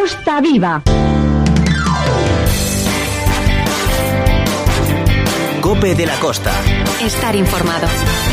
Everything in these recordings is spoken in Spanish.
Costa Viva. COPE de la Costa. Estar informado.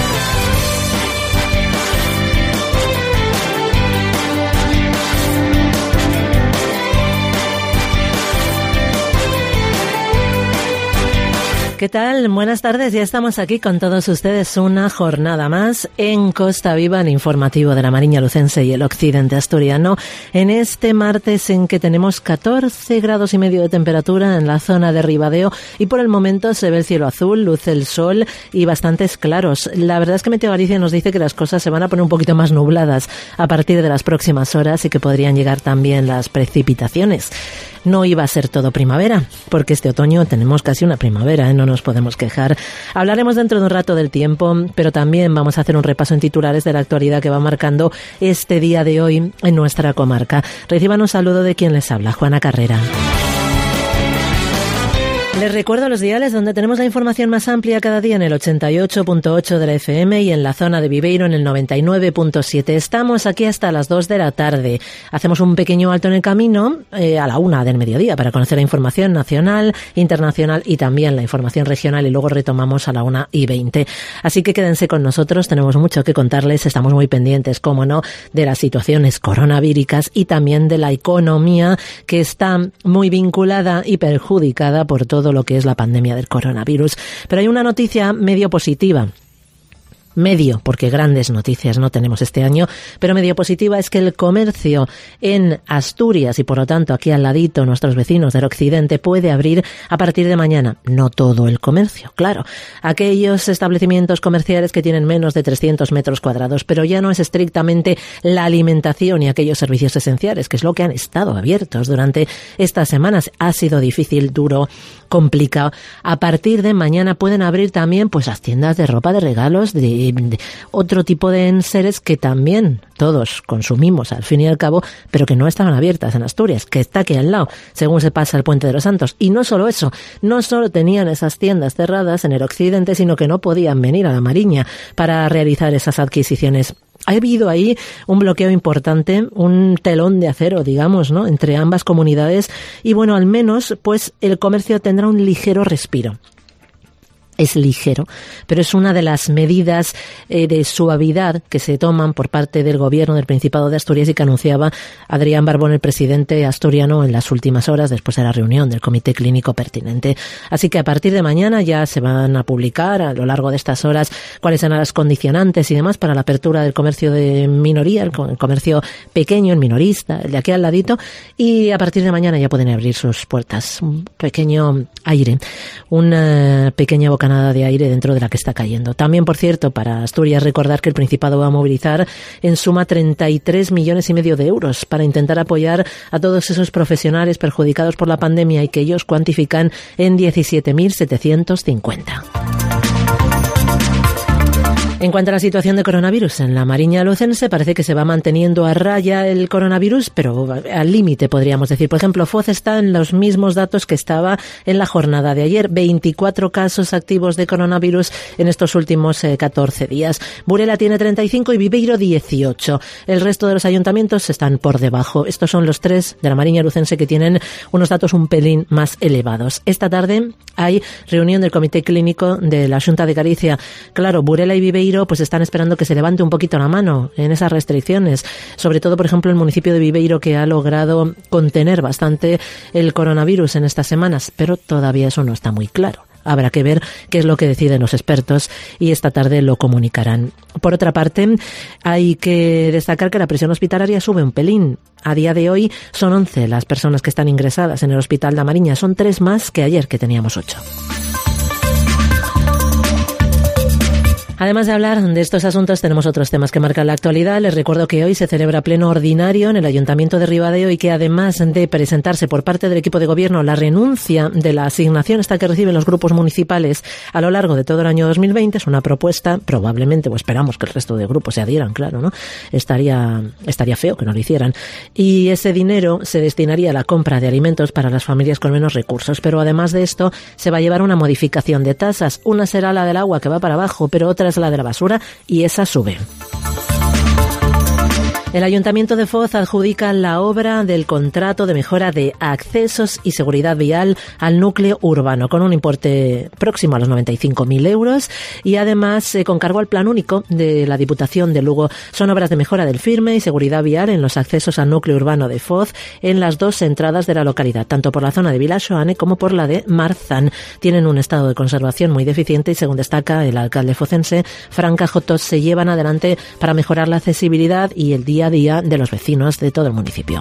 ¿Qué tal? Buenas tardes, ya estamos aquí con todos ustedes una jornada más en Costa Viva, en informativo de la Mariña Lucense y el occidente asturiano, en este martes en que tenemos 14 grados y medio de temperatura en la zona de Ribadeo y por el momento se ve el cielo azul, luce el sol y bastantes claros. La verdad es que Meteo Galicia nos dice que las cosas se van a poner un poquito más nubladas a partir de las próximas horas y que podrían llegar también las precipitaciones. No iba a ser todo primavera, porque este otoño tenemos casi una primavera, no nos podemos quejar. Hablaremos dentro de un rato del tiempo, pero también vamos a hacer un repaso en titulares de la actualidad que va marcando este día de hoy en nuestra comarca. Reciban un saludo de quien les habla, Juana Carrera. Les recuerdo los diales donde tenemos la información más amplia cada día en el 88.8 de la FM y en la zona de Viveiro en el 99.7. Estamos aquí hasta las 2 de la tarde. Hacemos un pequeño alto en el camino a la 1 del mediodía para conocer la información nacional, internacional y también la información regional y luego retomamos a la 1:20. Así que quédense con nosotros, tenemos mucho que contarles, estamos muy pendientes, cómo no, de las situaciones coronavíricas y también de la economía que está muy vinculada y perjudicada por todo lo que es la pandemia del coronavirus. Pero hay una noticia medio positiva. Medio, porque grandes noticias no tenemos este año, pero medio positiva es que el comercio en Asturias y por lo tanto aquí al ladito nuestros vecinos del occidente puede abrir a partir de mañana. No todo el comercio, claro. Aquellos establecimientos comerciales que tienen menos de 300 metros cuadrados, pero ya no es estrictamente la alimentación y aquellos servicios esenciales, que es lo que han estado abiertos durante estas semanas. Ha sido difícil, duro, complicado. A partir de mañana pueden abrir también pues las tiendas de ropa, de regalos, de otro tipo de enseres que también todos consumimos al fin y al cabo, pero que no estaban abiertas en Asturias, que está aquí al lado, según se pasa el Puente de los Santos. Y no solo eso, no solo tenían esas tiendas cerradas en el occidente, sino que no podían venir a la Mariña para realizar esas adquisiciones. Ha habido ahí un bloqueo importante, un telón de acero, digamos, ¿no?, entre ambas comunidades y bueno, al menos pues el comercio tendrá un ligero respiro. Es ligero, pero es una de las medidas de suavidad que se toman por parte del gobierno del Principado de Asturias y que anunciaba Adrián Barbón, el presidente asturiano, en las últimas horas después de la reunión del comité clínico pertinente. Así que a partir de mañana ya se van a publicar a lo largo de estas horas cuáles serán las condicionantes y demás para la apertura del comercio de minoría, el comercio pequeño, el minorista, el de aquí al ladito, y a partir de mañana ya pueden abrir sus puertas. Un pequeño aire, una pequeña bocanada de aire dentro de la que está cayendo. También, por cierto, para Asturias recordar que el Principado va a movilizar en suma 33,5 millones de euros para intentar apoyar a todos esos profesionales perjudicados por la pandemia y que ellos cuantifican en 17.750. En cuanto a la situación de coronavirus en la Mariña Lucense, parece que se va manteniendo a raya el coronavirus, pero al límite podríamos decir. Por ejemplo, Foz está en los mismos datos que estaba en la jornada de ayer. 24 casos activos de coronavirus en estos últimos 14 días. Burela tiene 35 y Viveiro 18. El resto de los ayuntamientos están por debajo. Estos son los 3 de la Mariña Lucense que tienen unos datos un pelín más elevados. Esta tarde hay reunión del Comité Clínico de la Xunta de Galicia. Claro, Burela y Viveiro pues están esperando que se levante un poquito la mano en esas restricciones, sobre todo por ejemplo el municipio de Viveiro, que ha logrado contener bastante el coronavirus en estas semanas, pero todavía eso no está muy claro. Habrá que ver qué es lo que deciden los expertos y esta tarde lo comunicarán. Por otra parte, hay que destacar que la presión hospitalaria sube un pelín. A día de hoy son 11 las personas que están ingresadas en el Hospital da Mariña. Son 3 más que ayer, que teníamos 8. Además de hablar de estos asuntos, tenemos otros temas que marcan la actualidad. Les recuerdo que hoy se celebra pleno ordinario en el Ayuntamiento de Ribadeo y que además de presentarse por parte del equipo de gobierno la renuncia de la asignación esta que reciben los grupos municipales a lo largo de todo el año 2020, es una propuesta, probablemente, o esperamos que el resto de grupos se adhieran, claro, ¿no? Estaría feo que no lo hicieran. Y ese dinero se destinaría a la compra de alimentos para las familias con menos recursos. Pero además de esto, se va a llevar una modificación de tasas. Una será la del agua, que va para abajo, pero otra es la de la basura y esa sube. El Ayuntamiento de Foz adjudica la obra del contrato de mejora de accesos y seguridad vial al núcleo urbano, con un importe próximo a los 95.000 euros y además con cargo al plan único de la Diputación de Lugo. Son obras de mejora del firme y seguridad vial en los accesos al núcleo urbano de Foz en las dos entradas de la localidad, tanto por la zona de Vilaxoane como por la de Marzán. Tienen un estado de conservación muy deficiente y, según destaca el alcalde focense, Fran Cajotos, se llevan adelante para mejorar la accesibilidad y el día a día de los vecinos de todo el municipio.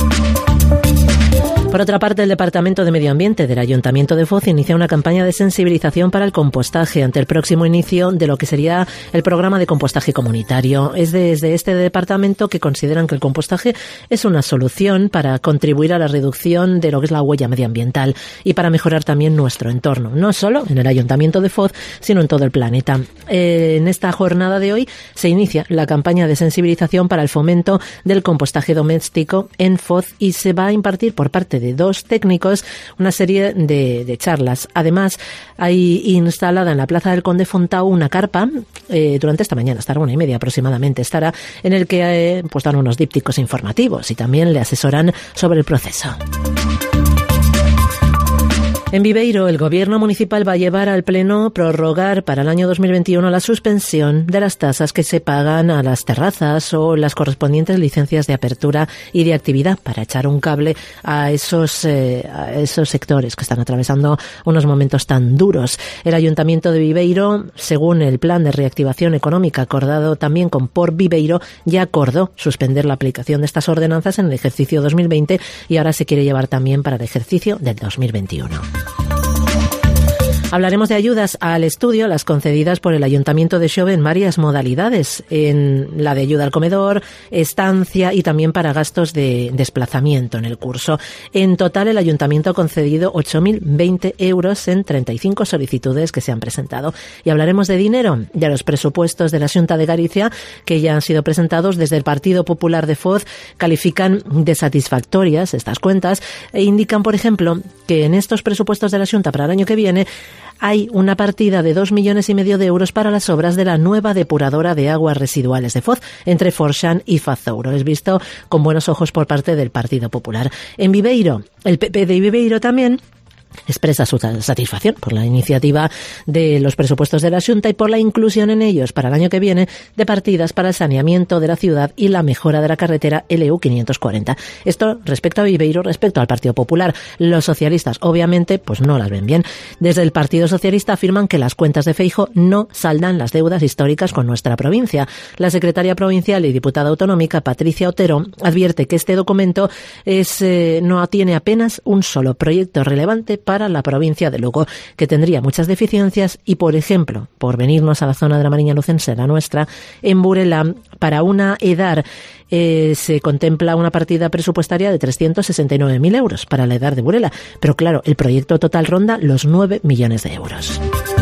Por otra parte, el Departamento de Medio Ambiente del Ayuntamiento de Foz inicia una campaña de sensibilización para el compostaje ante el próximo inicio de lo que sería el programa de compostaje comunitario. Es desde este departamento que consideran que el compostaje es una solución para contribuir a la reducción de lo que es la huella medioambiental y para mejorar también nuestro entorno, no solo en el Ayuntamiento de Foz, sino en todo el planeta. En esta jornada de hoy se inicia la campaña de sensibilización para el fomento del compostaje doméstico en Foz y se va a impartir por parte de dos técnicos una serie de charlas. Además, hay instalada en la Plaza del Conde Fontau una carpa durante esta mañana, hasta la 1:30 aproximadamente estará, en el que pues dan unos dípticos informativos y también le asesoran sobre el proceso. En Viveiro, el Gobierno municipal va a llevar al Pleno prorrogar para el año 2021 la suspensión de las tasas que se pagan a las terrazas o las correspondientes licencias de apertura y de actividad para echar un cable a esos sectores que están atravesando unos momentos tan duros. El Ayuntamiento de Viveiro, según el plan de reactivación económica acordado también con Por Viveiro, ya acordó suspender la aplicación de estas ordenanzas en el ejercicio 2020 y ahora se quiere llevar también para el ejercicio del 2021. Hablaremos de ayudas al estudio, las concedidas por el Ayuntamiento de Xove en varias modalidades, en la de ayuda al comedor, estancia y también para gastos de desplazamiento en el curso. En total, el Ayuntamiento ha concedido 8.020 euros en 35 solicitudes que se han presentado. Y hablaremos de dinero, de los presupuestos de la Xunta de Galicia, que ya han sido presentados desde el Partido Popular de Foz, califican de satisfactorias estas cuentas e indican, por ejemplo, que en estos presupuestos de la Xunta para el año que viene hay una partida de 2,5 millones de euros para las obras de la nueva depuradora de aguas residuales de Foz, entre Forxán y Fazouro. Es visto con buenos ojos por parte del Partido Popular. En Viveiro, el PP de Viveiro también expresa su satisfacción por la iniciativa de los presupuestos de la Xunta y por la inclusión en ellos para el año que viene de partidas para el saneamiento de la ciudad y la mejora de la carretera LU 540. Esto respecto a Viveiro, respecto al Partido Popular. Los socialistas, obviamente, pues no las ven bien. Desde el Partido Socialista afirman que las cuentas de Feijóo no saldan las deudas históricas con nuestra provincia. La secretaria provincial y diputada autonómica, Patricia Otero, advierte que este documento no tiene apenas un solo proyecto relevante para la provincia de Lugo, que tendría muchas deficiencias y, por ejemplo, por venirnos a la zona de la Mariña Lucense, la nuestra, en Burela, para una EDAR se contempla una partida presupuestaria de 369.000 euros para la EDAR de Burela, pero claro, el proyecto total ronda los 9 millones de euros.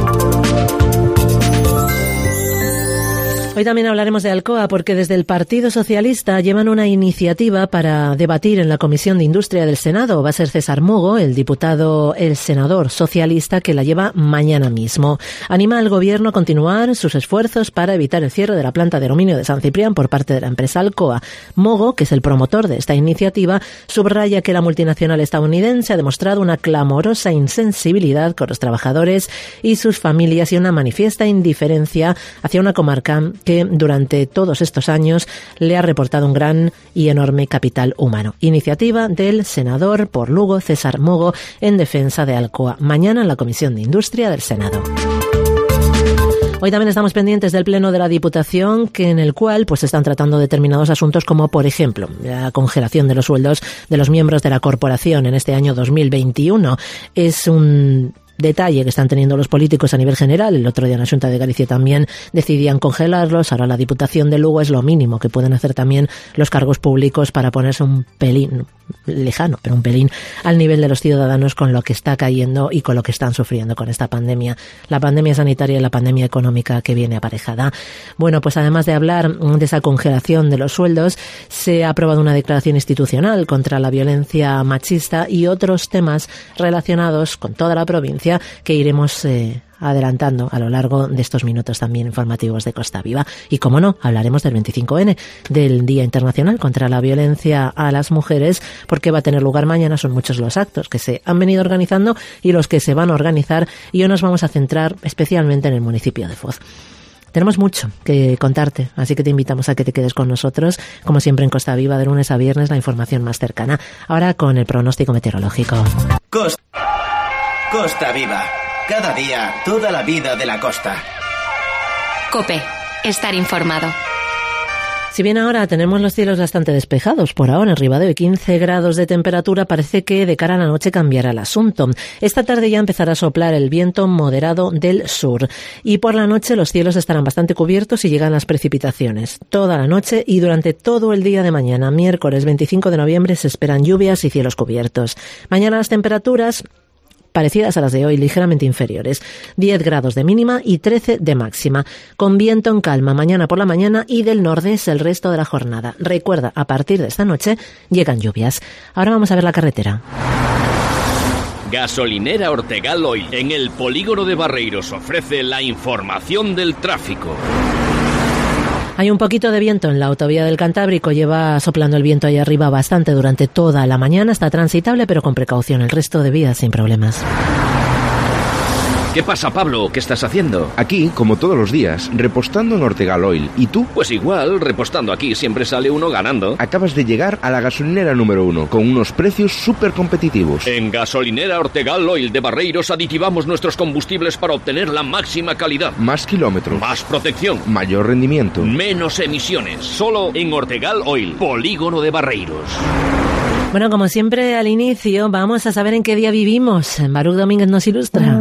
Hoy también hablaremos de Alcoa porque desde el Partido Socialista llevan una iniciativa para debatir en la Comisión de Industria del Senado. Va a ser César Mogo, el senador socialista, que la lleva mañana mismo. Anima al Gobierno a continuar sus esfuerzos para evitar el cierre de la planta de aluminio de San Ciprián por parte de la empresa Alcoa. Mogo, que es el promotor de esta iniciativa, subraya que la multinacional estadounidense ha demostrado una clamorosa insensibilidad con los trabajadores y sus familias y una manifiesta indiferencia hacia una comarca que durante todos estos años le ha reportado un gran y enorme capital humano. Iniciativa del senador por Lugo, César Mogo, en defensa de Alcoa. Mañana en la Comisión de Industria del Senado. Hoy también estamos pendientes del Pleno de la Diputación, en el cual pues están tratando determinados asuntos como, por ejemplo, la congelación de los sueldos de los miembros de la corporación en este año 2021. Es un detalle que están teniendo los políticos a nivel general. El otro día en la Xunta de Galicia también decidían congelarlos. Ahora la Diputación de Lugo es lo mínimo que pueden hacer también los cargos públicos para ponerse un pelín lejano, pero un pelín al nivel de los ciudadanos con lo que está cayendo y con lo que están sufriendo con esta pandemia. La pandemia sanitaria y la pandemia económica que viene aparejada. Bueno, pues además de hablar de esa congelación de los sueldos, se ha aprobado una declaración institucional contra la violencia machista y otros temas relacionados con toda la provincia que iremos adelantando a lo largo de estos minutos también informativos de Costa Viva. Y como no, hablaremos del 25N, del Día Internacional contra la Violencia a las Mujeres, porque va a tener lugar mañana. Son muchos los actos que se han venido organizando y los que se van a organizar, y hoy nos vamos a centrar especialmente en el municipio de Foz. Tenemos mucho que contarte, así que te invitamos a que te quedes con nosotros, como siempre en Costa Viva, de lunes a viernes, la información más cercana. Ahora con el pronóstico meteorológico. Costa Viva. Cada día, toda la vida de la costa. COPE. Estar informado. Si bien ahora tenemos los cielos bastante despejados, por ahora en Ribadeo 15 grados de temperatura, parece que de cara a la noche cambiará el asunto. Esta tarde ya empezará a soplar el viento moderado del sur y por la noche los cielos estarán bastante cubiertos y llegan las precipitaciones. Toda la noche y durante todo el día de mañana, miércoles 25 de noviembre, se esperan lluvias y cielos cubiertos. Mañana las temperaturas parecidas a las de hoy, ligeramente inferiores. 10 grados de mínima y 13 de máxima. Con viento en calma mañana por la mañana y del nordeste el resto de la jornada. Recuerda, a partir de esta noche llegan lluvias. Ahora vamos a ver la carretera. Gasolinera Ortegal Oil, en el polígono de Barreiros, ofrece la información del tráfico. Hay un poquito de viento en la autovía del Cantábrico, lleva soplando el viento ahí arriba bastante durante toda la mañana, está transitable pero con precaución, el resto de vías sin problemas. ¿Qué pasa, Pablo? ¿Qué estás haciendo? Aquí, como todos los días, repostando en Ortegal Oil. ¿Y tú? Pues igual, repostando aquí siempre sale uno ganando. Acabas de llegar a la gasolinera número 1, con unos precios súper competitivos. En Gasolinera Ortegal Oil de Barreiros aditivamos nuestros combustibles para obtener la máxima calidad. Más kilómetros. Más protección. Mayor rendimiento. Menos emisiones. Solo en Ortegal Oil, polígono de Barreiros. Bueno, como siempre al inicio, vamos a saber en qué día vivimos. Baruch Domínguez nos ilustra.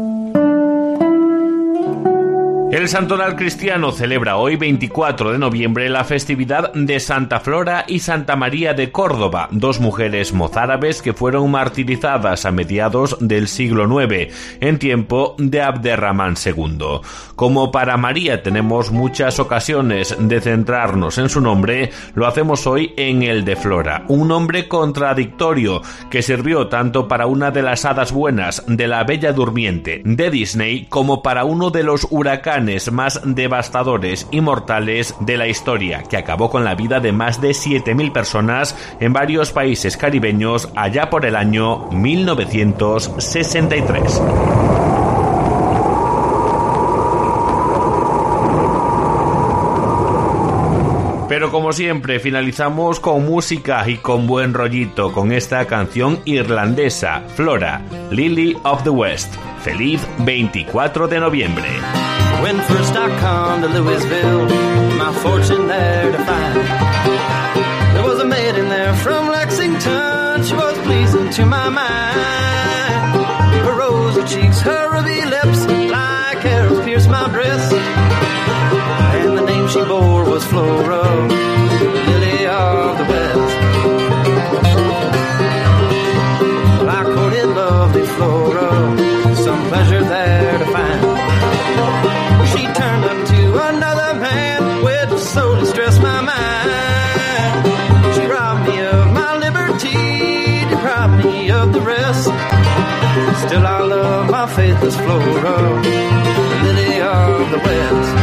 El Santoral Cristiano celebra hoy, 24 de noviembre, la festividad de Santa Flora y Santa María de Córdoba, dos mujeres mozárabes que fueron martirizadas a mediados del siglo IX, en tiempo de Abderramán II. Como para María tenemos muchas ocasiones de centrarnos en su nombre, lo hacemos hoy en el de Flora, un nombre contradictorio que sirvió tanto para una de las hadas buenas de La Bella Durmiente de Disney como para uno de los huracanes más devastadores y mortales de la historia, que acabó con la vida de más de 7.000 personas en varios países caribeños allá por el año 1963. Pero como siempre finalizamos con música y con buen rollito, con esta canción irlandesa, Flora, Lily of the West. Feliz 24 de noviembre. When first I come to Louisville, my fortune there to find. There was a maiden there from Lexington, she was pleasing to my mind. Her rosy cheeks, her ruby lips, like arrows pierced my breast. And the name she bore was Flora, Lily of the West. Well, I courted lovely Flora, some pleasure there to find. She turned unto another man, which so distressed my mind. She robbed me of my liberty, deprived me of the rest. Still I love my faithless Flora, Lily of the West.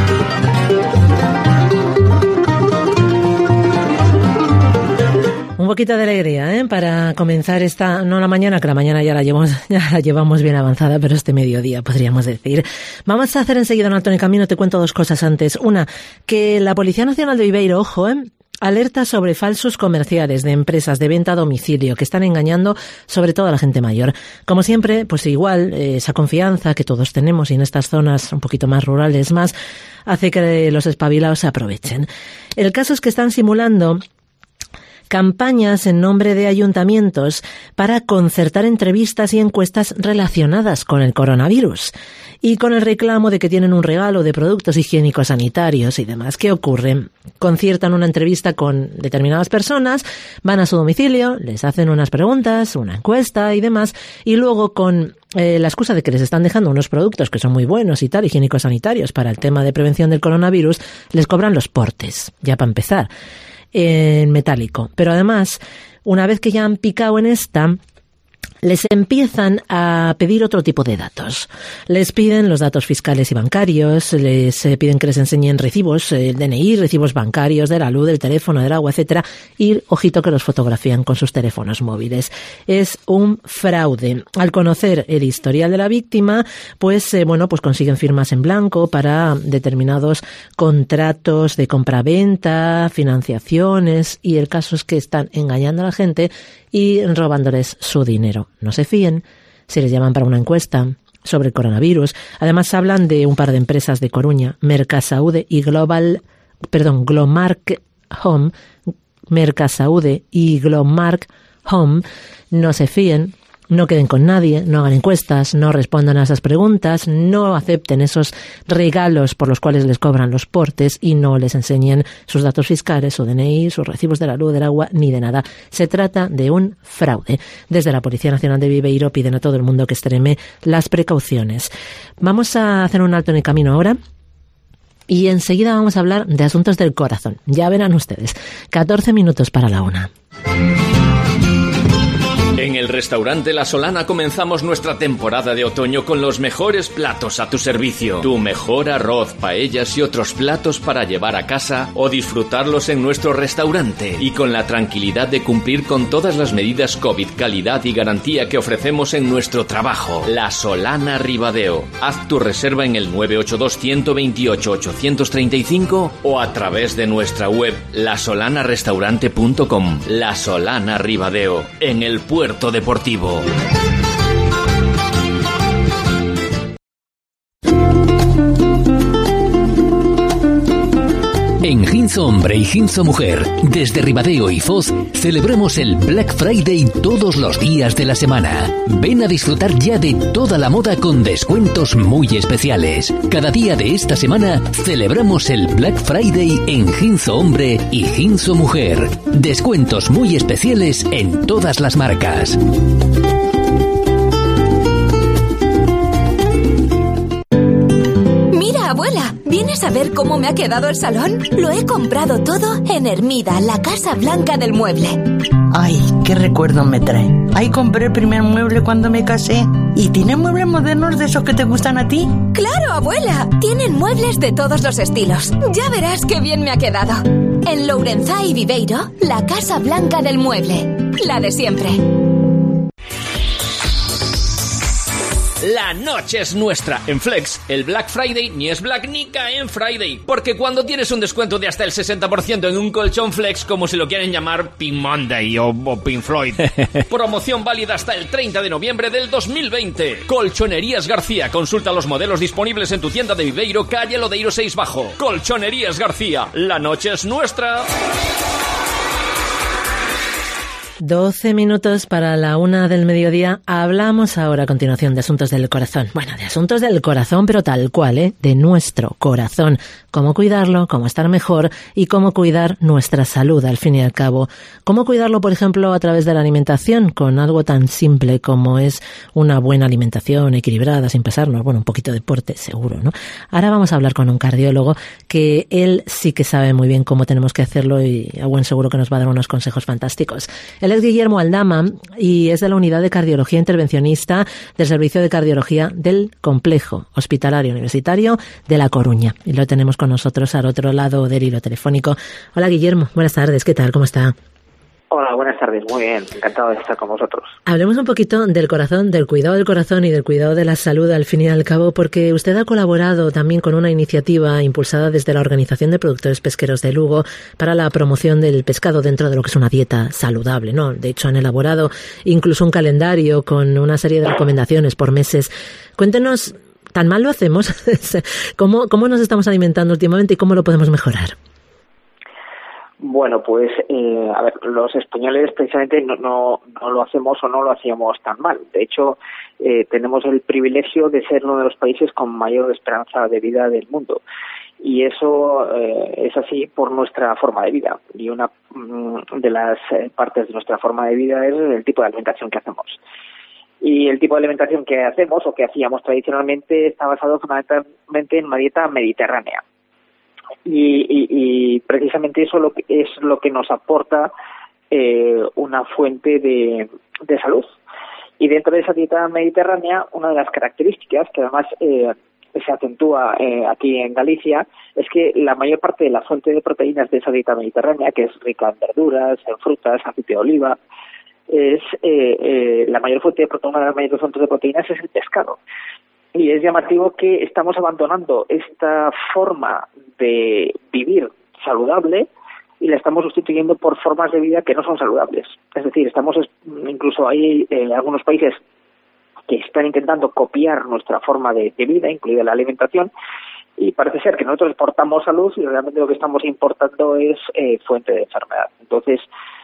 Un poquito de alegría, para comenzar esta, no la mañana, que la mañana ya la llevamos bien avanzada, pero este mediodía podríamos decir. Vamos a hacer enseguida un alto en el camino, te cuento dos cosas antes. Una, que la Policía Nacional de Viveiro, ojo, alerta sobre falsos comerciales de empresas de venta a domicilio que están engañando sobre todo a la gente mayor. Como siempre, pues igual, esa confianza que todos tenemos y en estas zonas un poquito más rurales más, hace que los espabilados se aprovechen. El caso es que están simulando campañas en nombre de ayuntamientos para concertar entrevistas y encuestas relacionadas con el coronavirus y con el reclamo de que tienen un regalo de productos higiénicos sanitarios y demás. ¿Qué ocurre? Conciertan una entrevista con determinadas personas, van a su domicilio, les hacen unas preguntas, una encuesta y demás, y luego con la excusa de que les están dejando unos productos que son muy buenos y tal, higiénicos sanitarios para el tema de prevención del coronavirus, les cobran los portes, ya para empezar, en metálico. Pero además, una vez que ya han picado en esta, les empiezan a pedir otro tipo de datos. Les piden los datos fiscales y bancarios, les piden que les enseñen recibos, el DNI, recibos bancarios de la luz, del teléfono, del agua, etcétera, y ojito que los fotografían con sus teléfonos móviles. Es un fraude. Al conocer el historial de la víctima, pues consiguen firmas en blanco para determinados contratos de compraventa, financiaciones, y el caso es que están engañando a la gente y robándoles su dinero. No se fíen si les llaman para una encuesta sobre el coronavirus. Además hablan de un par de empresas de Coruña, Mercasaude y Glomark Home. Mercasaude y Glomark Home. No se fíen, no queden con nadie, no hagan encuestas, no respondan a esas preguntas, no acepten esos regalos por los cuales les cobran los portes y no les enseñen sus datos fiscales, su DNI, sus recibos de la luz, del agua, ni de nada. Se trata de un fraude. Desde la Policía Nacional de Viveiro piden a todo el mundo que extreme las precauciones. Vamos a hacer un alto en el camino ahora. Y enseguida vamos a hablar de asuntos del corazón. Ya verán ustedes. 14 minutos para la 1. En el restaurante La Solana comenzamos nuestra temporada de otoño con los mejores platos a tu servicio. Tu mejor arroz, paellas y otros platos para llevar a casa o disfrutarlos en nuestro restaurante. Y con la tranquilidad de cumplir con todas las medidas COVID, calidad y garantía que ofrecemos en nuestro trabajo. La Solana Ribadeo. Haz tu reserva en el 982-128-835 o a través de nuestra web lasolanarestaurante.com. La Solana Ribadeo. En el puerto deportivo. En Ginzo Hombre y Ginzo Mujer, desde Ribadeo y Foz, celebramos el Black Friday todos los días de la semana. Ven a disfrutar ya de toda la moda con descuentos muy especiales. Cada día de esta semana celebramos el Black Friday en Ginzo Hombre y Ginzo Mujer. Descuentos muy especiales en todas las marcas. Mira, abuela, ¿vienes a ver cómo me ha quedado el salón? Lo he comprado todo en Hermida, la Casa Blanca del Mueble. Ay, qué recuerdos me trae. Ahí compré el primer mueble cuando me casé. ¿Y tienen muebles modernos de esos que te gustan a ti? ¡Claro, abuela! Tienen muebles de todos los estilos. Ya verás qué bien me ha quedado. En Lourenzá y Viveiro, la Casa Blanca del Mueble. La de siempre. La noche es nuestra. En Flex, el Black Friday ni es Black ni cae en Friday. Porque cuando tienes un descuento de hasta el 60% en un colchón Flex, como si lo quieren llamar Pink Monday o Pink Floyd. Promoción válida hasta el 30 de noviembre del 2020. Colchonerías García. Consulta los modelos disponibles en tu tienda de Viveiro, calle Lodeiro 6 Bajo. Colchonerías García. La noche es nuestra. 12 minutos para la 1 del mediodía. Hablamos ahora a continuación de asuntos del corazón. Bueno, de asuntos del corazón, pero tal cual, de nuestro corazón. Cómo cuidarlo, cómo estar mejor y cómo cuidar nuestra salud, al fin y al cabo. Cómo cuidarlo, por ejemplo, a través de la alimentación, con algo tan simple como es una buena alimentación equilibrada, sin pasarnos, un poquito de deporte, seguro, ¿no? Ahora vamos a hablar con un cardiólogo que él sí que sabe muy bien cómo tenemos que hacerlo y a buen seguro que nos va a dar unos consejos fantásticos. Él es Guillermo Aldama y es de la Unidad de Cardiología Intervencionista del Servicio de Cardiología del Complejo Hospitalario Universitario de La Coruña. Y lo tenemos con nosotros al otro lado del hilo telefónico. Hola Guillermo, buenas tardes, ¿qué tal? ¿Cómo está? Hola, buenas tardes, muy bien, encantado de estar con vosotros. Hablemos un poquito del corazón, del cuidado del corazón y del cuidado de la salud al fin y al cabo, porque usted ha colaborado también con una iniciativa impulsada desde la Organización de Productores Pesqueros de Lugo para la promoción del pescado dentro de lo que es una dieta saludable, ¿no? De hecho, han elaborado incluso un calendario con una serie de recomendaciones por meses. Cuéntenos, ¿tan mal lo hacemos? ¿Cómo nos estamos alimentando últimamente y cómo lo podemos mejorar? Bueno, pues, a ver, los españoles precisamente no lo hacemos o no lo hacíamos tan mal. De hecho, tenemos el privilegio de ser uno de los países con mayor esperanza de vida del mundo. Y eso es así por nuestra forma de vida. Y una de las partes de nuestra forma de vida es el tipo de alimentación que hacemos. Y el tipo de alimentación que hacemos o que hacíamos tradicionalmente está basado fundamentalmente en una dieta mediterránea. Y precisamente eso es lo que nos aporta una fuente de salud y dentro de esa dieta mediterránea, una de las características que además se acentúa aquí en Galicia es que la mayor parte de la fuente de proteínas de esa dieta mediterránea, que es rica en verduras, en frutas, aceite de oliva, es la mayor fuente una de las mayores fuentes de proteínas es el pescado. Y es llamativo que estamos abandonando esta forma de vivir saludable y la estamos sustituyendo por formas de vida que no son saludables. Es decir, incluso hay algunos países que están intentando copiar nuestra forma de vida, incluida la alimentación, y parece ser que nosotros exportamos salud y realmente lo que estamos importando es fuente de enfermedad. Entonces,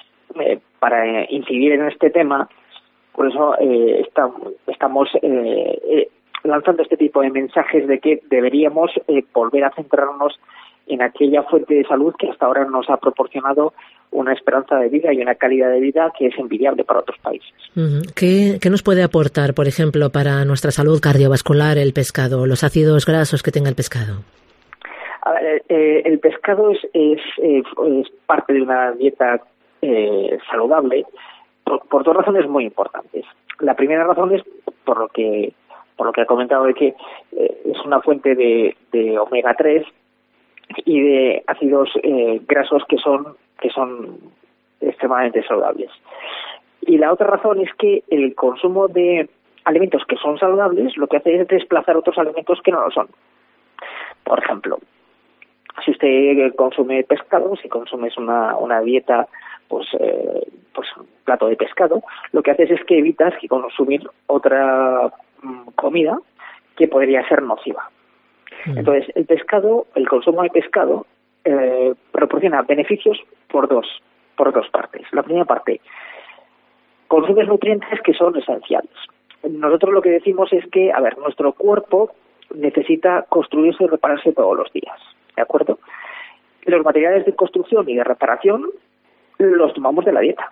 para incidir en este tema, por eso estamos lanzando este tipo de mensajes de que deberíamos volver a centrarnos en aquella fuente de salud que hasta ahora nos ha proporcionado una esperanza de vida y una calidad de vida que es envidiable para otros países. ¿Qué nos puede aportar, por ejemplo, para nuestra salud cardiovascular el pescado, los ácidos grasos que tenga el pescado? A ver, el pescado es parte de una dieta saludable por dos razones muy importantes. La primera razón es por lo que he comentado de que es una fuente de omega 3 y de ácidos grasos que son extremadamente saludables. Y la otra razón es que el consumo de alimentos que son saludables lo que hace es desplazar otros alimentos que no lo son. Por ejemplo, si usted consume pescado, si consumes una dieta, pues un plato de pescado, lo que haces es que evitas que consumir otra comida que podría ser nociva. Entonces, el consumo de pescado proporciona beneficios por dos partes. La primera parte, consumes nutrientes que son esenciales. Nosotros lo que decimos es que, nuestro cuerpo necesita construirse y repararse todos los días, ¿de acuerdo? Los materiales de construcción y de reparación los tomamos de la dieta.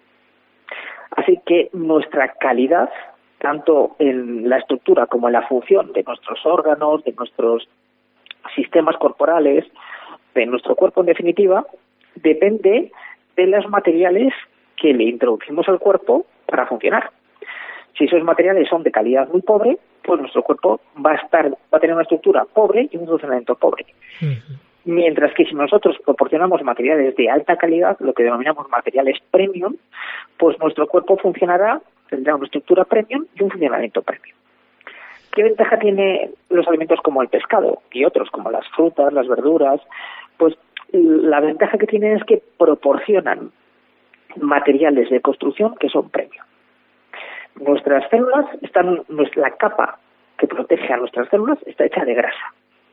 Así que nuestra calidad, tanto en la estructura como en la función de nuestros órganos, de nuestros sistemas corporales, de nuestro cuerpo en definitiva, depende de los materiales que le introducimos al cuerpo para funcionar. Si esos materiales son de calidad muy pobre, pues nuestro cuerpo va a tener una estructura pobre y un funcionamiento pobre. Mientras que si nosotros proporcionamos materiales de alta calidad, lo que denominamos materiales premium, pues nuestro cuerpo tendrá una estructura premium y un funcionamiento premium. ¿Qué ventaja tiene los alimentos como el pescado y otros como las frutas, las verduras? Pues la ventaja que tienen es que proporcionan materiales de construcción que son premium. Nuestras células la capa que protege a nuestras células está hecha de grasa.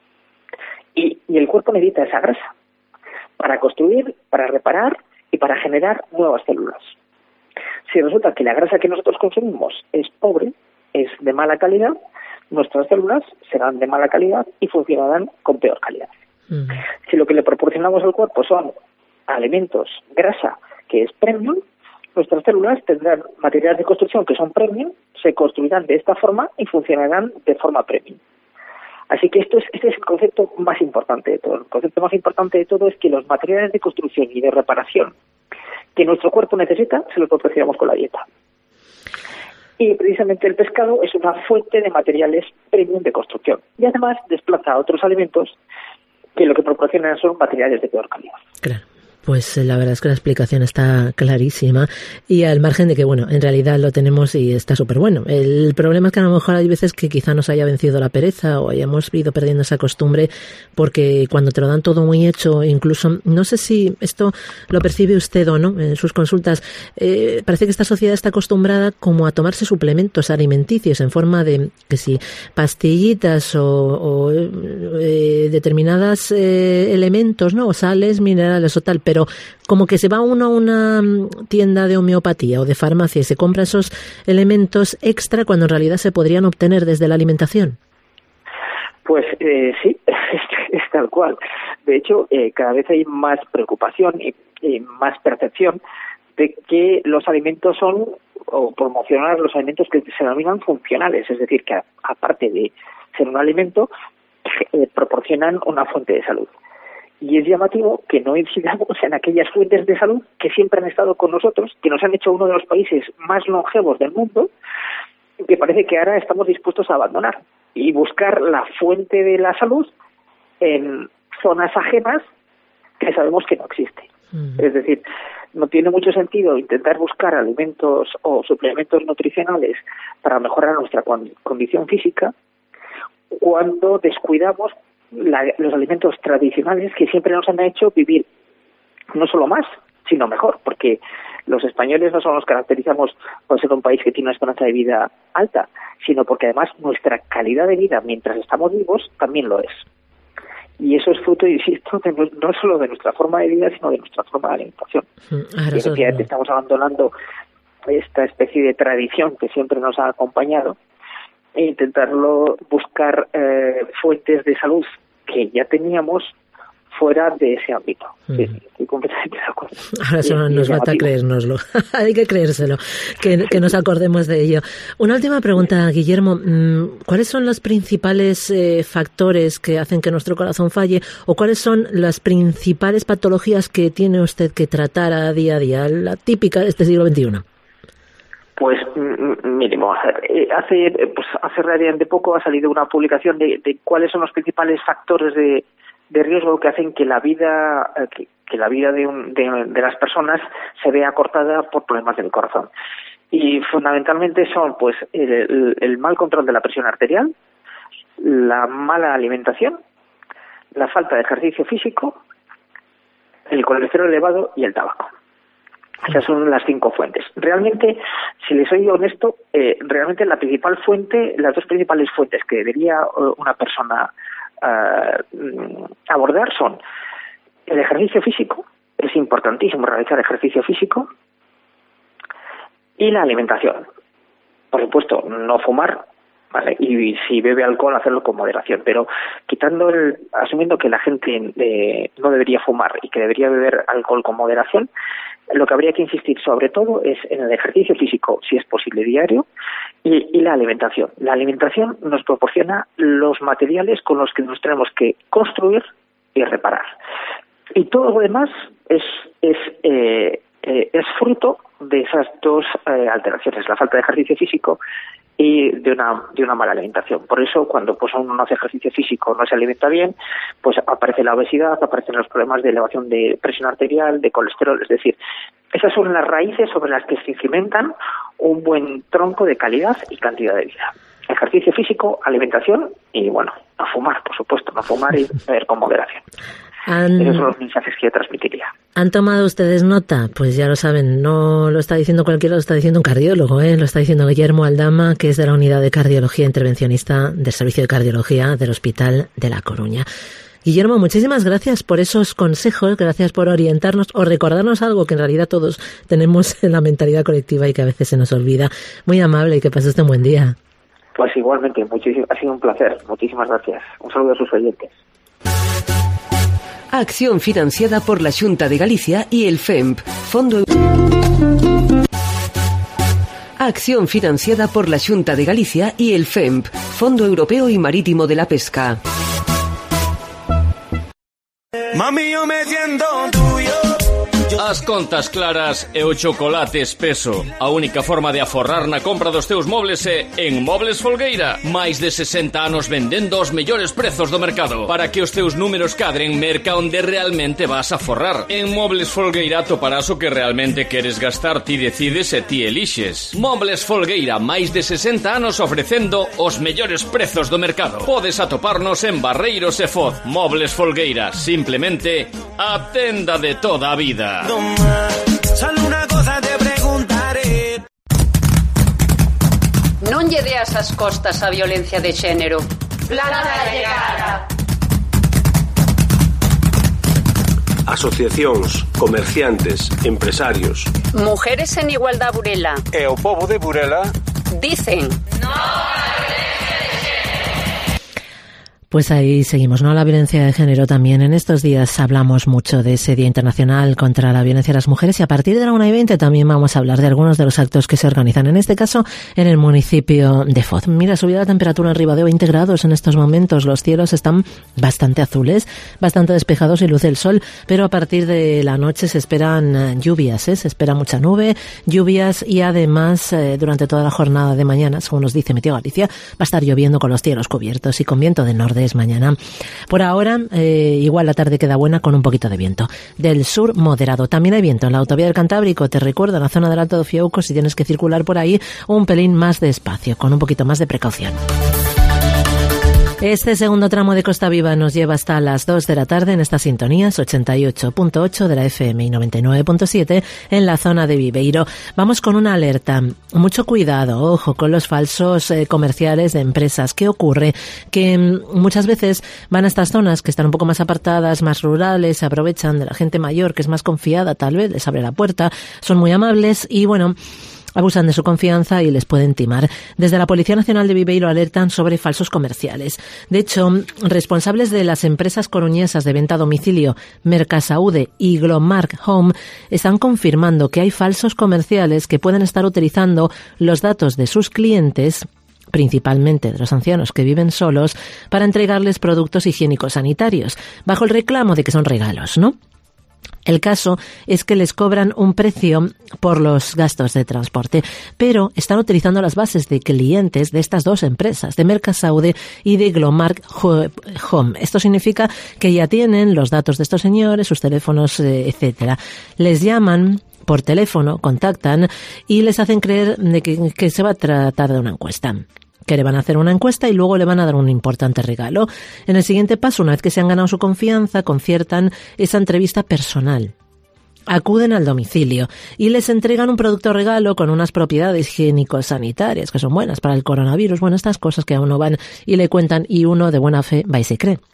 Y el cuerpo necesita esa grasa para construir, para reparar y para generar nuevas células. Si resulta que la grasa que nosotros consumimos es pobre, es de mala calidad, nuestras células serán de mala calidad y funcionarán con peor calidad. Si lo que le proporcionamos al cuerpo son alimentos, grasa, que es premium, nuestras células tendrán materiales de construcción que son premium, se construirán de esta forma y funcionarán de forma premium. Así que este es el concepto más importante de todo. El concepto más importante de todo es que los materiales de construcción y de reparación que nuestro cuerpo necesita, se los proporcionamos con la dieta. Y precisamente el pescado es una fuente de materiales premium de construcción. Y además desplaza a otros alimentos que lo que proporcionan son materiales de peor calidad. Claro. Pues la verdad es que la explicación está clarísima y al margen de que, en realidad lo tenemos y está súper bueno. El problema es que a lo mejor hay veces que quizá nos haya vencido la pereza o hayamos ido perdiendo esa costumbre porque cuando te lo dan todo muy hecho, incluso, no sé si esto lo percibe usted o no en sus consultas, parece que esta sociedad está acostumbrada como a tomarse suplementos alimenticios en forma de, que si, pastillitas o determinados elementos, ¿no? O sales, minerales o tal, pero como que se va uno a una tienda de homeopatía o de farmacia y se compra esos elementos extra cuando en realidad se podrían obtener desde la alimentación. Pues sí, es tal cual. De hecho, cada vez hay más preocupación y más percepción de que los alimentos son, o promocionar los alimentos que se denominan funcionales, es decir, que aparte de ser un alimento, proporcionan una fuente de salud. Y es llamativo que no incidamos en aquellas fuentes de salud que siempre han estado con nosotros, que nos han hecho uno de los países más longevos del mundo, que parece que ahora estamos dispuestos a abandonar y buscar la fuente de la salud en zonas ajenas que sabemos que no existen. Es decir, no tiene mucho sentido intentar buscar alimentos o suplementos nutricionales para mejorar nuestra condición física cuando descuidamos los alimentos tradicionales que siempre nos han hecho vivir no solo más, sino mejor, porque los españoles no solo nos caracterizamos por ser un país que tiene una esperanza de vida alta, sino porque además nuestra calidad de vida mientras estamos vivos también lo es. Y eso es fruto, insisto, no solo de nuestra forma de vida, sino de nuestra forma de alimentación. Y efectivamente estamos abandonando esta especie de tradición que siempre nos ha acompañado e intentarlo buscar fuentes de salud que ya teníamos fuera de ese ámbito. Sí, estoy completamente de acuerdo. Ahora solo nos falta creérnoslo. Hay que creérselo, que nos acordemos de ello. Una última pregunta, Guillermo. ¿Cuáles son los principales factores que hacen que nuestro corazón falle? ¿O cuáles son las principales patologías que tiene usted que tratar a día a día, la típica de este siglo XXI? Pues, mire, vamos a ver. Hace relativamente poco ha salido una publicación de cuáles son los principales factores de riesgo que hacen que la vida de las personas se vea acortada por problemas del corazón. Y fundamentalmente son pues el mal control de la presión arterial, la mala alimentación, la falta de ejercicio físico, el colesterol elevado y el tabaco. Esas son las 5 fuentes. Realmente, si les soy honesto, realmente las dos principales fuentes que debería una persona abordar son el ejercicio físico, es importantísimo realizar ejercicio físico, y la alimentación. Por supuesto, no fumar, ¿vale? Y si bebe alcohol, hacerlo con moderación, pero asumiendo que la gente no debería fumar y que debería beber alcohol con moderación, lo que habría que insistir sobre todo es en el ejercicio físico, si es posible diario, y la alimentación. La alimentación nos proporciona los materiales con los que nos tenemos que construir y reparar. Y todo lo demás es fruto de esas dos alteraciones, la falta de ejercicio físico y de una mala alimentación. Por eso, cuando pues uno no hace ejercicio físico, no se alimenta bien, pues aparece la obesidad, aparecen los problemas de elevación de presión arterial, de colesterol. Es decir, esas son las raíces sobre las que se cimentan un buen tronco de calidad y cantidad de vida. Ejercicio físico, alimentación y, bueno, no fumar, por supuesto, no fumar y beber con moderación. Esos son los mensajes que yo transmitiría. ¿Han tomado ustedes nota? Pues ya lo saben, no lo está diciendo cualquiera, lo está diciendo un cardiólogo, lo está diciendo Guillermo Aldama, que es de la Unidad de Cardiología Intervencionista del Servicio de Cardiología del Hospital de La Coruña. Guillermo, muchísimas gracias por esos consejos, gracias por orientarnos o recordarnos algo que en realidad todos tenemos en la mentalidad colectiva y que a veces se nos olvida. Muy amable y que pase usted un buen día. Pues igualmente, ha sido un placer. Muchísimas gracias. Un saludo a sus oyentes. Acción financiada por la Xunta de Galicia y el FEMP, Acción financiada por la Xunta de Galicia y el FEMP, Fondo Europeo y Marítimo de la Pesca. Mami, yo me siento tuyo. As contas claras e o chocolate espeso. A única forma de aforrar na compra dos teus mobles é en Mobles Folgueira. Máis de 60 anos vendendo os mellores prezos do mercado. Para que os teus números cadren, merca onde realmente vas a forrar. En Mobles Folgueira toparás o que realmente queres gastar, ti decides e ti elixes. Mobles Folgueira, máis de 60 anos ofrecendo os mellores prezos do mercado. Podes atoparnos en Barreiros e Foz. Mobles Folgueira, simplemente a tenda de toda a vida. Solo una cosa te preguntaré. Non lle deas as costas á violencia de xénero. Planta de cara. Asociacións, comerciantes, empresarios. Mujeres en Igualdad Burela. E o pobo de Burela dicen: Pues ahí seguimos, ¿no? La violencia de género también. En estos días hablamos mucho de ese Día Internacional contra la Violencia de las Mujeres y a partir de la 1:20 también vamos a hablar de algunos de los actos que se organizan, en este caso en el municipio de Foz. Mira, subida la temperatura en Ribadeo 20 grados en estos momentos. Los cielos están bastante azules, bastante despejados y luce el sol, pero a partir de la noche se esperan lluvias, se espera mucha nube, lluvias y además durante toda la jornada de mañana, según nos dice Meteo Galicia, va a estar lloviendo con los cielos cubiertos y con viento de norte mañana. Por ahora, igual la tarde queda buena con un poquito de viento. Del sur, moderado. También hay viento en la autovía del Cantábrico. Te recuerdo, en la zona del Alto de Fiauco, si tienes que circular por ahí, un pelín más despacio, con un poquito más de precaución. Este segundo tramo de Costa Viva nos lleva hasta las 2 de la tarde en estas sintonías, 88.8 de la FM y 99.7 en la zona de Viveiro. Vamos con una alerta. Mucho cuidado, ojo, con los falsos comerciales de empresas. ¿Qué ocurre? Que muchas veces van a estas zonas que están un poco más apartadas, más rurales, se aprovechan de la gente mayor que es más confiada, tal vez les abre la puerta, son muy amables y bueno, abusan de su confianza y les pueden timar. Desde la Policía Nacional de Viveiro alertan sobre falsos comerciales. De hecho, responsables de las empresas coruñesas de venta a domicilio Mercasaude y Glomark Home están confirmando que hay falsos comerciales que pueden estar utilizando los datos de sus clientes, principalmente de los ancianos que viven solos, para entregarles productos higiénicos sanitarios, bajo el reclamo de que son regalos, ¿no? El caso es que les cobran un precio por los gastos de transporte, pero están utilizando las bases de clientes de estas dos empresas, de Mercasaude y de Glomark Home. Esto significa que ya tienen los datos de estos señores, sus teléfonos, etcétera. Les llaman por teléfono, contactan y les hacen creer de que se va a tratar de una encuesta. Que le van a hacer una encuesta y luego le van a dar un importante regalo. En el siguiente paso, una vez que se han ganado su confianza, conciertan esa entrevista personal. Acuden al domicilio y les entregan un producto regalo con unas propiedades higiénico-sanitarias que son buenas para el coronavirus. Bueno, estas cosas que a uno van y le cuentan y uno de buena fe va y se cree.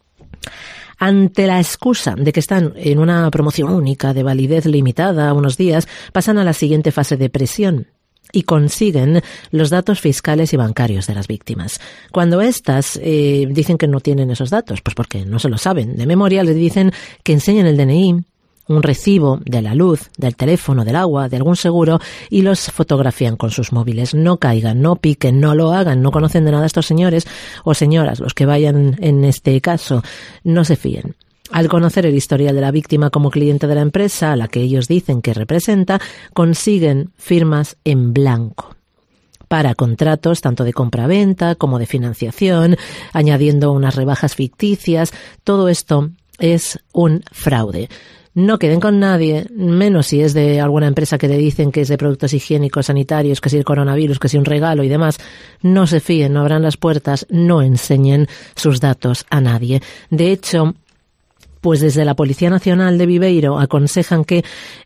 Ante la excusa de que están en una promoción única de validez limitada unos días, pasan a la siguiente fase de presión y consiguen los datos fiscales y bancarios de las víctimas. Cuando éstas dicen que no tienen esos datos, pues porque no se lo saben de memoria, les dicen que enseñen el DNI, un recibo de la luz, del teléfono, del agua, de algún seguro y los fotografían con sus móviles. No caigan, no piquen, no lo hagan, no conocen de nada estos señores o señoras, los que vayan en este caso, no se fíen. Al conocer el historial de la víctima como cliente de la empresa a la que ellos dicen que representa, consiguen firmas en blanco para contratos tanto de compra-venta como de financiación, añadiendo unas rebajas ficticias. Todo esto es un fraude. No queden con nadie, menos si es de alguna empresa que le dicen que es de productos higiénicos, sanitarios, que si el coronavirus, que si un regalo y demás. No se fíen, no abran las puertas, no enseñen sus datos a nadie. De hecho, pues desde la Policía Nacional de Viveiro aconsejan que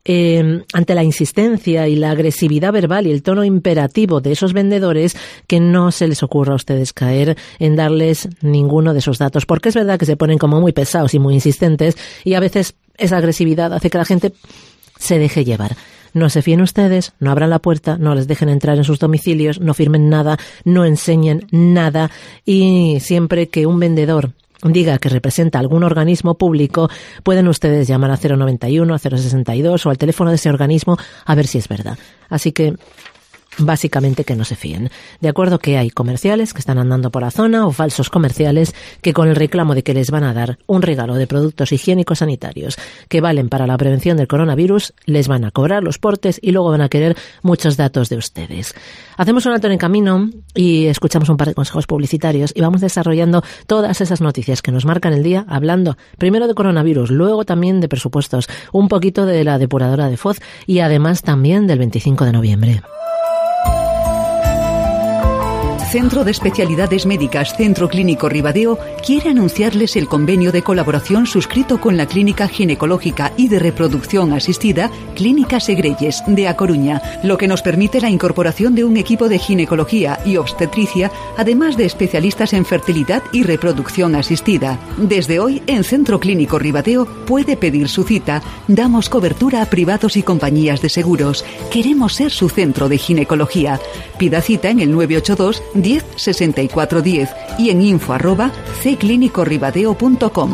ante la insistencia y la agresividad verbal y el tono imperativo de esos vendedores, que no se les ocurra a ustedes caer en darles ninguno de esos datos, porque es verdad que se ponen como muy pesados y muy insistentes y a veces esa agresividad hace que la gente se deje llevar. No se fíen ustedes, no abran la puerta, no les dejen entrar en sus domicilios, no firmen nada, no enseñen nada y siempre que un vendedor diga que representa algún organismo público, pueden ustedes llamar a 091, a 062 o al teléfono de ese organismo a ver si es verdad. Así que básicamente que no se fíen. De acuerdo que hay comerciales que están andando por la zona o falsos comerciales que con el reclamo de que les van a dar un regalo de productos higiénicos sanitarios que valen para la prevención del coronavirus, les van a cobrar los portes y luego van a querer muchos datos de ustedes. Hacemos un alto en el camino y escuchamos un par de consejos publicitarios y vamos desarrollando todas esas noticias que nos marcan el día, hablando primero de coronavirus, luego también de presupuestos, un poquito de la depuradora de Foz y además también del 25 de noviembre. Centro de Especialidades Médicas Centro Clínico Ribadeo quiere anunciarles el convenio de colaboración suscrito con la Clínica Ginecológica y de Reproducción Asistida Clínica Segrelles de A Coruña, lo que nos permite la incorporación de un equipo de ginecología y obstetricia, además de especialistas en fertilidad y reproducción asistida. Desde hoy, en Centro Clínico Ribadeo puede pedir su cita. Damos cobertura a privados y compañías de seguros. Queremos ser su centro de ginecología. Pida cita en el 982 10 64 10 y en info@clínicorribadeo.com.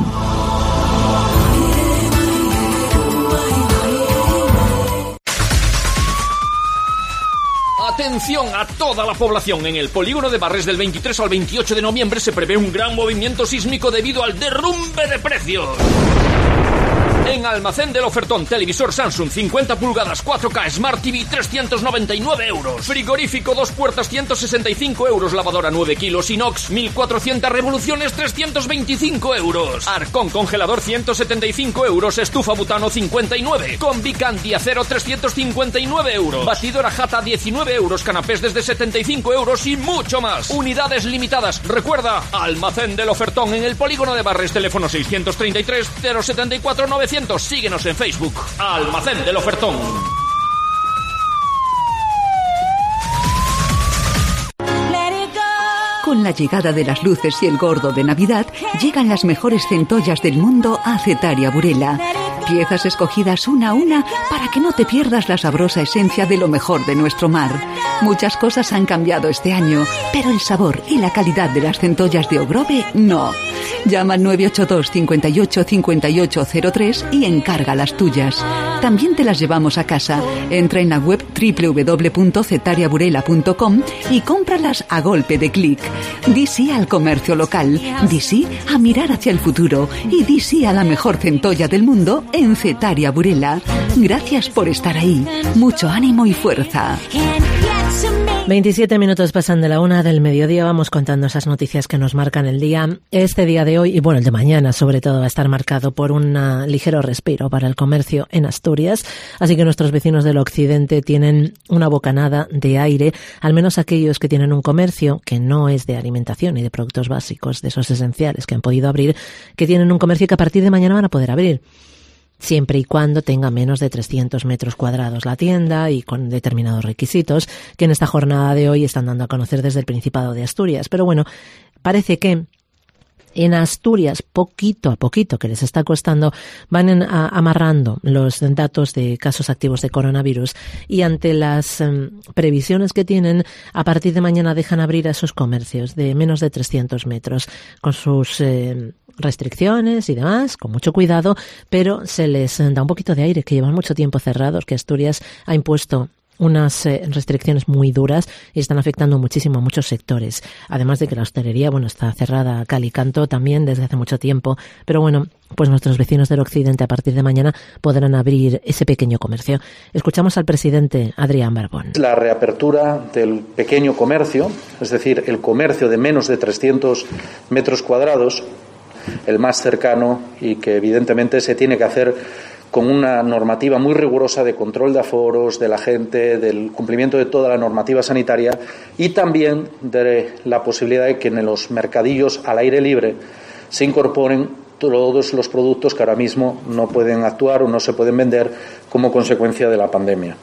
Atención a toda la población. En el polígono de Barres del 23 al 28 de noviembre se prevé un gran movimiento sísmico debido al derrumbe de precios. En Almacén del Ofertón, televisor Samsung 50 pulgadas 4K Smart TV 399 euros. Frigorífico 2 puertas 165 euros. Lavadora 9 kilos inox 1400 revoluciones 325 euros. Arcón congelador 175 euros. Estufa butano 59. Combi Candy acero 359 euros. Batidora Jata 19 euros. Canapés desde 75 euros y mucho más. Unidades limitadas. Recuerda, Almacén del Ofertón en el polígono de Barres. Teléfono 633 074 900. Síguenos en Facebook. Almacén del Ofertón. Con la llegada de las luces y el gordo de Navidad, llegan las mejores centollas del mundo a Cetaria Burela. Piezas escogidas una a una para que no te pierdas la sabrosa esencia de lo mejor de nuestro mar. Muchas cosas han cambiado este año, pero el sabor y la calidad de las centollas de Ogrove no. Llama al 982 58 5803 y encarga las tuyas. También te las llevamos a casa. Entra en la web www.cetariaburela.com y cómpralas a golpe de clic. Di sí al comercio local, di sí a mirar hacia el futuro y di sí a la mejor centolla del mundo en Cetaria Burela. Gracias por estar ahí. Mucho ánimo y fuerza. 27 minutos pasan de la 1 del mediodía. Vamos contando esas noticias que nos marcan el día. Este día de hoy, y bueno, el de mañana sobre todo, va a estar marcado por un ligero respiro para el comercio en Asturias. Así que nuestros vecinos del occidente tienen una bocanada de aire, al menos aquellos que tienen un comercio que no es de alimentación y de productos básicos, de esos esenciales que han podido abrir, que tienen un comercio que a partir de mañana van a poder abrir. Siempre y cuando tenga menos de 300 metros cuadrados la tienda y con determinados requisitos que en esta jornada de hoy están dando a conocer desde el Principado de Asturias. Pero bueno, parece que en Asturias, poquito a poquito, que les está costando, van amarrando los datos de casos activos de coronavirus y ante las previsiones que tienen, a partir de mañana dejan abrir a esos comercios de menos de 300 metros con sus restricciones y demás, con mucho cuidado, pero se les da un poquito de aire, que llevan mucho tiempo cerrados, que Asturias ha impuesto unas restricciones muy duras y están afectando muchísimo a muchos sectores. Además de que la hostelería, bueno, está cerrada a cal y canto también desde hace mucho tiempo. Pero bueno, pues nuestros vecinos del occidente a partir de mañana podrán abrir ese pequeño comercio. Escuchamos al presidente Adrián Barbón. La reapertura del pequeño comercio, es decir, el comercio de menos de 300 metros cuadrados, el más cercano y que evidentemente se tiene que hacer con una normativa muy rigurosa de control de aforos de la gente, del cumplimiento de toda la normativa sanitaria y también de la posibilidad de que en los mercadillos al aire libre se incorporen todos los productos que ahora mismo no pueden actuar o no se pueden vender como consecuencia de la pandemia.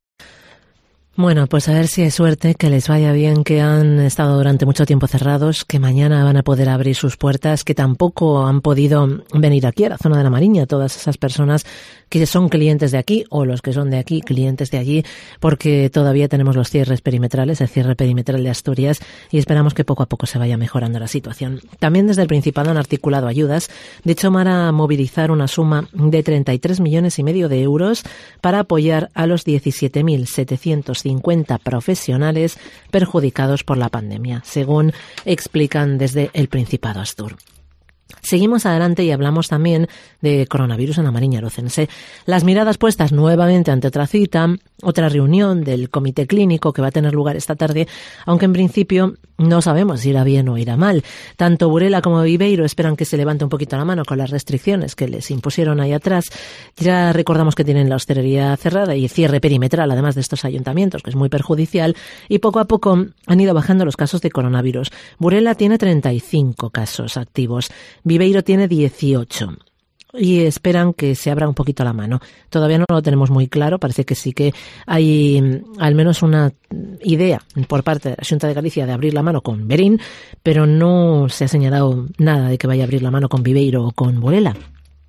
Bueno, pues a ver si hay suerte, que les vaya bien, que han estado durante mucho tiempo cerrados, que mañana van a poder abrir sus puertas, que tampoco han podido venir aquí a la zona de la Mariña, todas esas personas que son clientes de aquí o los que son de aquí, clientes de allí, porque todavía tenemos los cierres perimetrales, el cierre perimetral de Asturias y esperamos que poco a poco se vaya mejorando la situación. También desde el Principado han articulado ayudas, de hecho van a movilizar una suma de 33,5 millones de euros para apoyar a los 17.750 profesionales perjudicados por la pandemia, según explican desde el Principado Astur. Seguimos adelante y hablamos también de coronavirus en la Mariña Lucense. Las miradas puestas nuevamente ante otra cita, otra reunión del comité clínico que va a tener lugar esta tarde, aunque en principio no sabemos si irá bien o irá mal. Tanto Burela como Viveiro esperan que se levante un poquito la mano con las restricciones que les impusieron ahí atrás. Ya recordamos que tienen la hostelería cerrada y cierre perimetral, además de estos ayuntamientos, que es muy perjudicial, y poco a poco han ido bajando los casos de coronavirus. Burela tiene 35 casos activos, Viveiro tiene 18. Y esperan que se abra un poquito la mano. Todavía no lo tenemos muy claro, parece que sí que hay al menos una idea por parte de la Xunta de Galicia de abrir la mano con Verín, pero no se ha señalado nada de que vaya a abrir la mano con Viveiro o con Burela.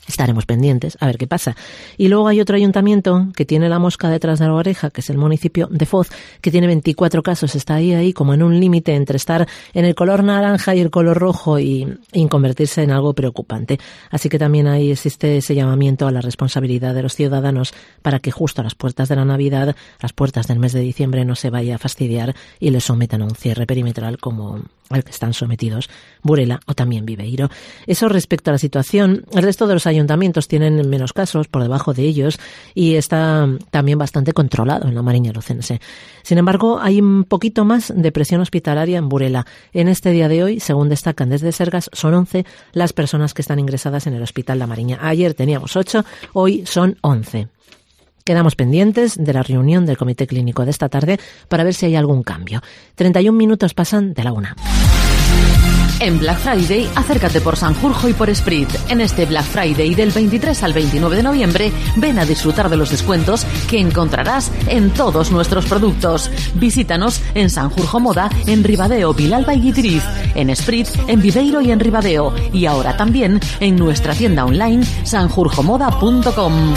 Estaremos pendientes a ver qué pasa. Y luego hay otro ayuntamiento que tiene la mosca detrás de la oreja, que es el municipio de Foz, que tiene 24 casos. Está ahí como en un límite entre estar en el color naranja y el color rojo y convertirse en algo preocupante. Así que también ahí existe ese llamamiento a la responsabilidad de los ciudadanos para que justo a las puertas de la Navidad, las puertas del mes de diciembre, no se vaya a fastidiar y les sometan a un cierre perimetral como al que están sometidos Burela o también Viveiro. Eso respecto a la situación. El resto de los ayuntamientos tienen menos casos por debajo de ellos y está también bastante controlado en la Mariña Lucense. Sin embargo, hay un poquito más de presión hospitalaria en Burela. En este día de hoy, según destacan desde Sergas, son 11 las personas que están ingresadas en el Hospital La Mariña. Ayer teníamos 8, hoy son 11. Quedamos pendientes de la reunión del Comité Clínico de esta tarde para ver si hay algún cambio. 31 minutos pasan de la 1. En Black Friday, acércate por Sanjurjo y por Esprit. En este Black Friday del 23 al 29 de noviembre, ven a disfrutar de los descuentos que encontrarás en todos nuestros productos. Visítanos en Sanjurjo Moda, en Ribadeo, Vilalba y Guitiriz, en Esprit, en Viveiro y en Ribadeo, y ahora también en nuestra tienda online sanjurjomoda.com.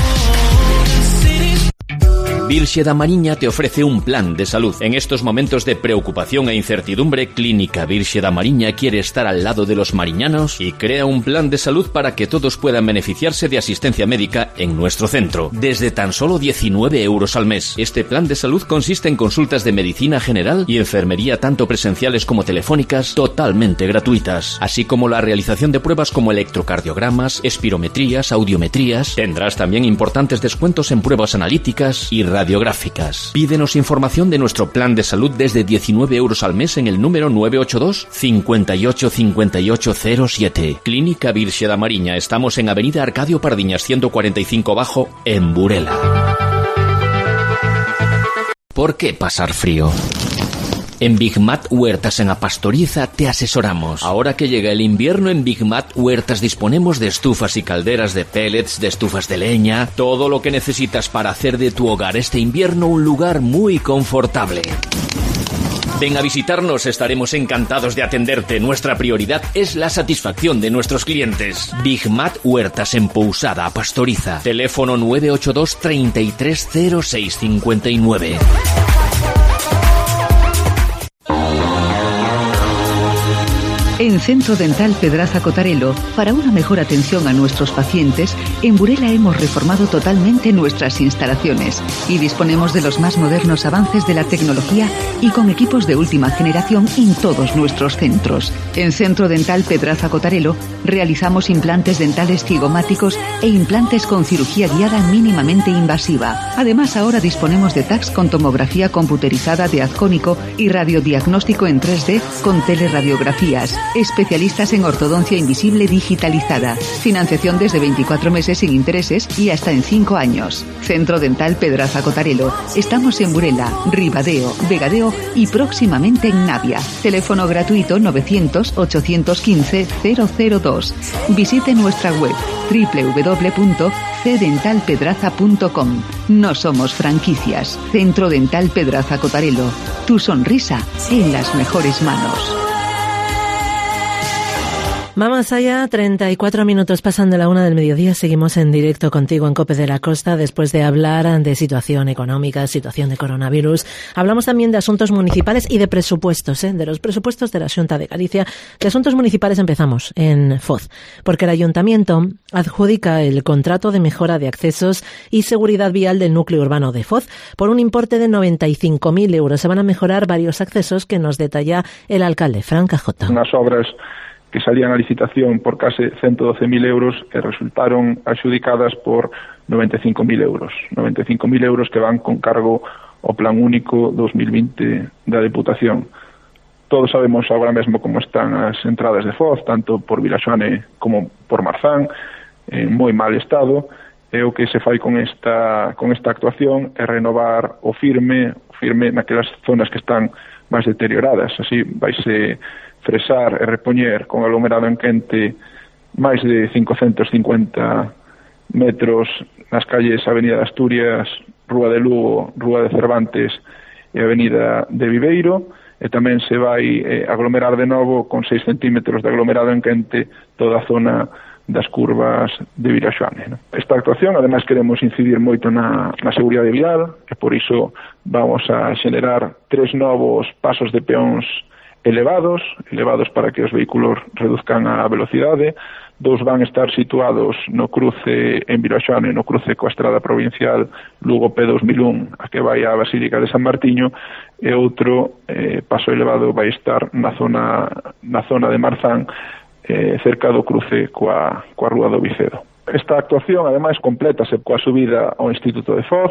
Virxe da Mariña te ofrece un plan de salud. En estos momentos de preocupación e incertidumbre, Clínica Virxe da Mariña quiere estar al lado de los mariñanos y crea un plan de salud para que todos puedan beneficiarse de asistencia médica en nuestro centro, desde tan solo 19 euros al mes. Este plan de salud consiste en consultas de medicina general y enfermería tanto presenciales como telefónicas, totalmente gratuitas, así como la realización de pruebas como electrocardiogramas, espirometrías, audiometrías. Tendrás también importantes descuentos en pruebas analíticas y radiográficas. Pídenos información de nuestro plan de salud desde 19 euros al mes en el número 982 58 58 07. Clínica Virxe da Mariña. Estamos en Avenida Arcadio Pardiñas 145 Bajo, en Burela. ¿Por qué pasar frío? En Big Mat Huertas en A Pastoriza te asesoramos. Ahora que llega el invierno, en Big Mat Huertas disponemos de estufas y calderas de pellets, de estufas de leña, todo lo que necesitas para hacer de tu hogar este invierno un lugar muy confortable. Ven a visitarnos, estaremos encantados de atenderte. Nuestra prioridad es la satisfacción de nuestros clientes. Big Mat Huertas en Pousada, A Pastoriza. Teléfono 982 330659. En Centro Dental Pedraza Cotarelo, para una mejor atención a nuestros pacientes, en Burela hemos reformado totalmente nuestras instalaciones y disponemos de los más modernos avances de la tecnología y con equipos de última generación en todos nuestros centros. En Centro Dental Pedraza Cotarelo realizamos implantes dentales cigomáticos e implantes con cirugía guiada mínimamente invasiva. Además, ahora disponemos de tags con tomografía computerizada de haz cónico y radiodiagnóstico en 3D con teleradiografías. Especialistas en ortodoncia invisible digitalizada. Financiación desde 24 meses sin intereses y hasta en 5 años. Centro Dental Pedraza Cotarelo. Estamos en Burela, Ribadeo, Vegadeo y próximamente en Navia. Teléfono gratuito 900-815-002. Visite nuestra web www.cdentalpedraza.com. No somos franquicias. Centro Dental Pedraza Cotarelo. Tu sonrisa en las mejores manos. Vamos allá, 34 minutos pasan de la 1 del mediodía, seguimos en directo contigo en COPE de la Costa después de hablar de situación económica, situación de coronavirus. Hablamos también de asuntos municipales y de presupuestos, de los presupuestos de la Xunta de Galicia. De asuntos municipales empezamos en Foz, porque el Ayuntamiento adjudica el contrato de mejora de accesos y seguridad vial del núcleo urbano de Foz por un importe de 95.000 euros. Se van a mejorar varios accesos que nos detalla el alcalde, Fran Cajota. Unas obras que salían a licitación por casi 112.000 euros e resultaron adxudicadas por 95.000 euros. 95.000 euros que van con cargo ao Plan Único 2020 da Deputación. Todos sabemos agora mesmo como están as entradas de Foz, tanto por Vilaxoane como por Marzán, en moi mal estado, e o que se fai con esta actuación é renovar o firme naquelas zonas que están máis deterioradas. Así vaise fresar e repoñer con aglomerado en quente máis de 550 metros nas calles Avenida de Asturias, Rúa de Lugo, Rúa de Cervantes e Avenida de Viveiro, e tamén se vai aglomerar de novo con 6 centímetros de aglomerado en quente toda a zona das curvas de Viraxoane, non? Esta actuación, ademais, queremos incidir moito na seguridade vial, e por iso vamos a xenerar 3 novos pasos de peóns elevados para que os vehículos reduzcan a velocidade. 2 van estar situados no cruce en Viraxoane, no cruce coa estrada provincial Lugo P2001, a que vai á Basílica de San Martiño, e outro paso elevado vai estar na zona de Marzán, cerca do cruce coa Rúa do Vicedo. Esta actuación, ademais, complétase coa subida ao Instituto de Foz.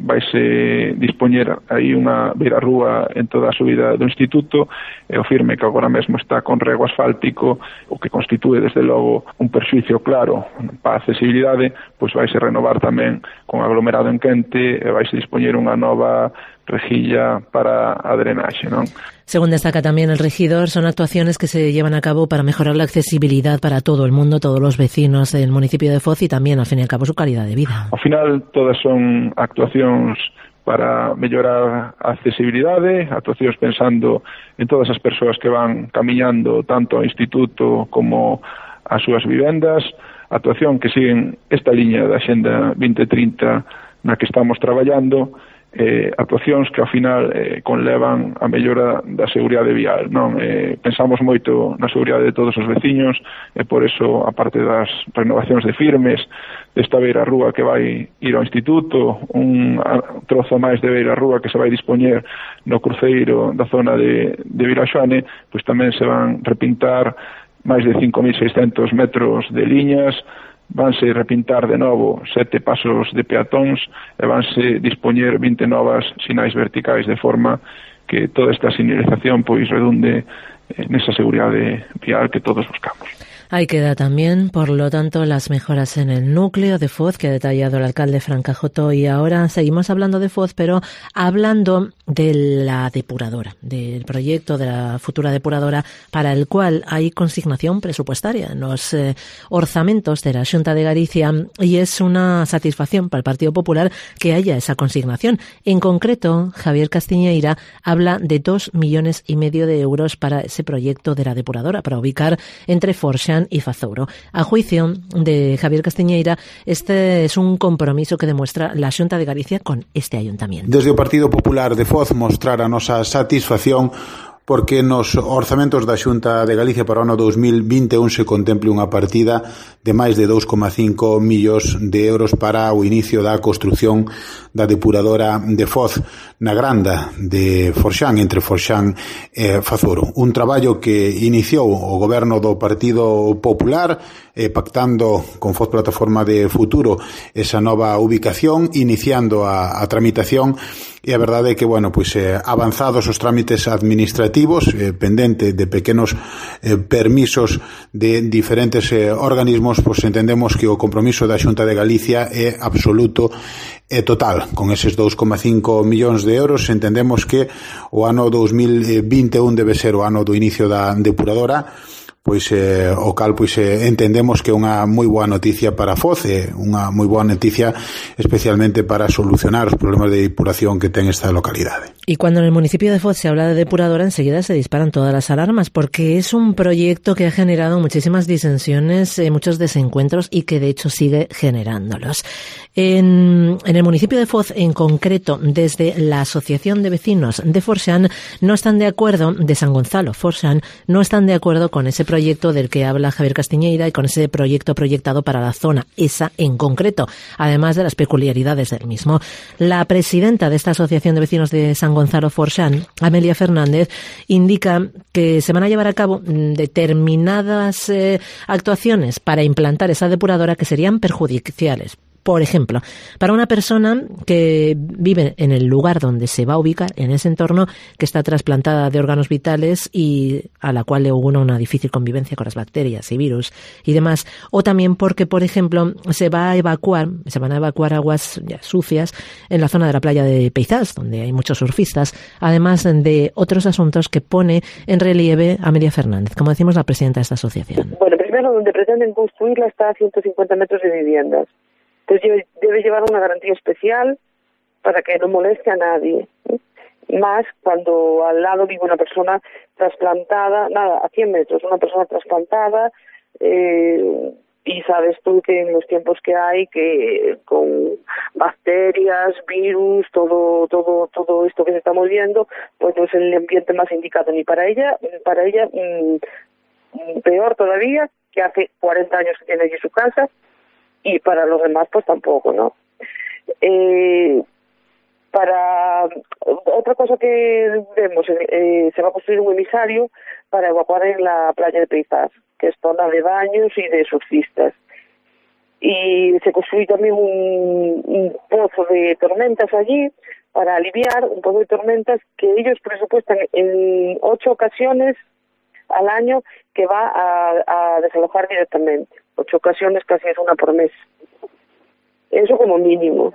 Vaise dispoñer aí unha beirarrúa en toda a subida do Instituto, e o firme que agora mesmo está con rego asfáltico, o que constitúe, desde logo, un perxuicio claro para a accesibilidade, pois vaise renovar tamén con aglomerado en quente, e vaise dispoñer unha nova rejilla para a drenaxe, non? Según destaca también el regidor, son actuaciones que se llevan a cabo para mejorar la accesibilidad para todo el mundo, todos los vecinos del municipio de Foz, y también, al fin y al cabo, su calidad de vida. Ao final, todas son actuacións para mellorar a accesibilidade, actuacións pensando en todas as persoas que van camiñando tanto ao instituto como ás súas vivendas, actuación que siguen esta liña da Xenda 2030 na que estamos traballando, actuacións que ao final conlevan a mellora da seguridade vial, non? Pensamos moito na seguridade de todos os veciños, e por eso, aparte das renovacións de firmes, desta beirarrúa que vai ir ao instituto, un trozo máis de beirarrúa que se vai dispoñer no cruceiro da zona de Viraxoane, pois tamén se van repintar máis de 5.600 metros de liñas, vanse repintar de novo 7 pasos de peatóns, e vanse dispoñer 20 novas sinais verticais, de forma que toda esta sinalización pois redunde nesa seguridade vial que todos buscamos. Ahí queda también, por lo tanto, las mejoras en el núcleo de Foz que ha detallado el alcalde Fran Cajoto. Y ahora seguimos hablando de Foz, pero hablando de la depuradora, del proyecto de la futura depuradora, para el cual hay consignación presupuestaria en los orzamentos de la Xunta de Galicia, y es una satisfacción para el Partido Popular que haya esa consignación. En concreto, Javier Castiñeira habla de 2,5 millones de euros para ese proyecto de la depuradora, para ubicar entre Forxán y Fazouro. A juicio de Javier Castiñeira, este es un compromiso que demuestra la Xunta de Galicia con este ayuntamiento. Desde o Partido Popular de Foz mostrar a nosa satisfacción porque nos orzamentos da Xunta de Galicia para o ano 2021 se contemple unha partida de máis de 2,5 millóns de euros para o inicio da construción da depuradora de Foz na Granda de Forxán, entre Forxán e Fazouro. Un traballo que iniciou o goberno do Partido Popular, pactando con Foz Plataforma de Futuro esa nova ubicación, iniciando a tramitación. E a verdade é que, avanzados os trámites administrativos, pendente de pequenos permisos de diferentes organismos, entendemos que o compromiso da Xunta de Galicia é absoluto e total. Con eses 2,5 millóns de euros entendemos que o ano 2021 debe ser o ano do inicio da depuradora, o cal entendemos que é unha moi boa noticia para Foz, unha moi boa noticia especialmente para solucionar os problemas de depuración que ten esta localidade. Y cuando en el municipio de Foz se habla de depuradora, enseguida se disparan todas las alarmas, porque es un proyecto que ha generado muchísimas disensiones, muchos desencuentros, y que de hecho sigue generándolos. En el municipio de Foz, en concreto, desde la Asociación de Vecinos de Forxán, no están de acuerdo, de San Gonzalo, Forxán, no están de acuerdo con ese proyecto del que habla Javier Castiñeira y con ese proyecto proyectado para la zona, esa en concreto, además de las peculiaridades del mismo. La presidenta de esta Asociación de Vecinos de San Gonzalo Forxán, Amelia Fernández, indica que se van a llevar a cabo determinadas actuaciones para implantar esa depuradora que serían perjudiciales. Por ejemplo, para una persona que vive en el lugar donde se va a ubicar, en ese entorno, que está trasplantada de órganos vitales y a la cual le augura una difícil convivencia con las bacterias y virus y demás. O también porque, por ejemplo, se van a evacuar aguas sucias en la zona de la playa de Peizás, donde hay muchos surfistas, además de otros asuntos que pone en relieve Amelia Fernández, como decimos, la presidenta de esta asociación. Bueno, primero, donde pretenden construirla está a 150 metros de viviendas. Entonces debe llevar una garantía especial para que no moleste a nadie. Más cuando al lado vive una persona trasplantada, a 100 metros, una persona trasplantada, Y sabes tú que en los tiempos que hay, que con bacterias, virus, todo esto que se está moviendo, pues no es el ambiente más indicado ni para ella peor todavía, que hace 40 años que tiene allí su casa, y para los demás pues tampoco, ¿no? Para otra cosa que vemos, se va a construir un emisario para evacuar en la playa de Peizás, que es zona de baños y de surfistas. Y se construye también un pozo de tormentas allí para aliviar, un pozo de tormentas que ellos presupuestan en 8 ocasiones al año que va a desalojar directamente. 8 ocasiones, casi es una por mes. Eso como mínimo.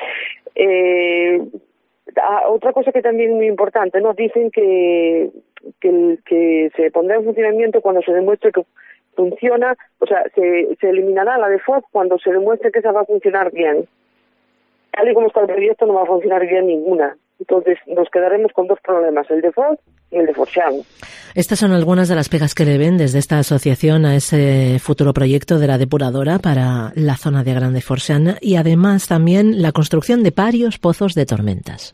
Otra cosa que también es muy importante, ¿no? Dicen que se pondrá en funcionamiento cuando se demuestre que funciona, o sea, se eliminará la de FOD cuando se demuestre que esa va a funcionar bien. Tal y como está el proyecto, no va a funcionar bien ninguna. Entonces nos quedaremos con 2 problemas, el de FOD y el de Foshan. Estas son algunas de las pegas que le ven desde esta asociación a ese futuro proyecto de la depuradora para la zona de Grande Foshan, y además también la construcción de varios pozos de tormentas.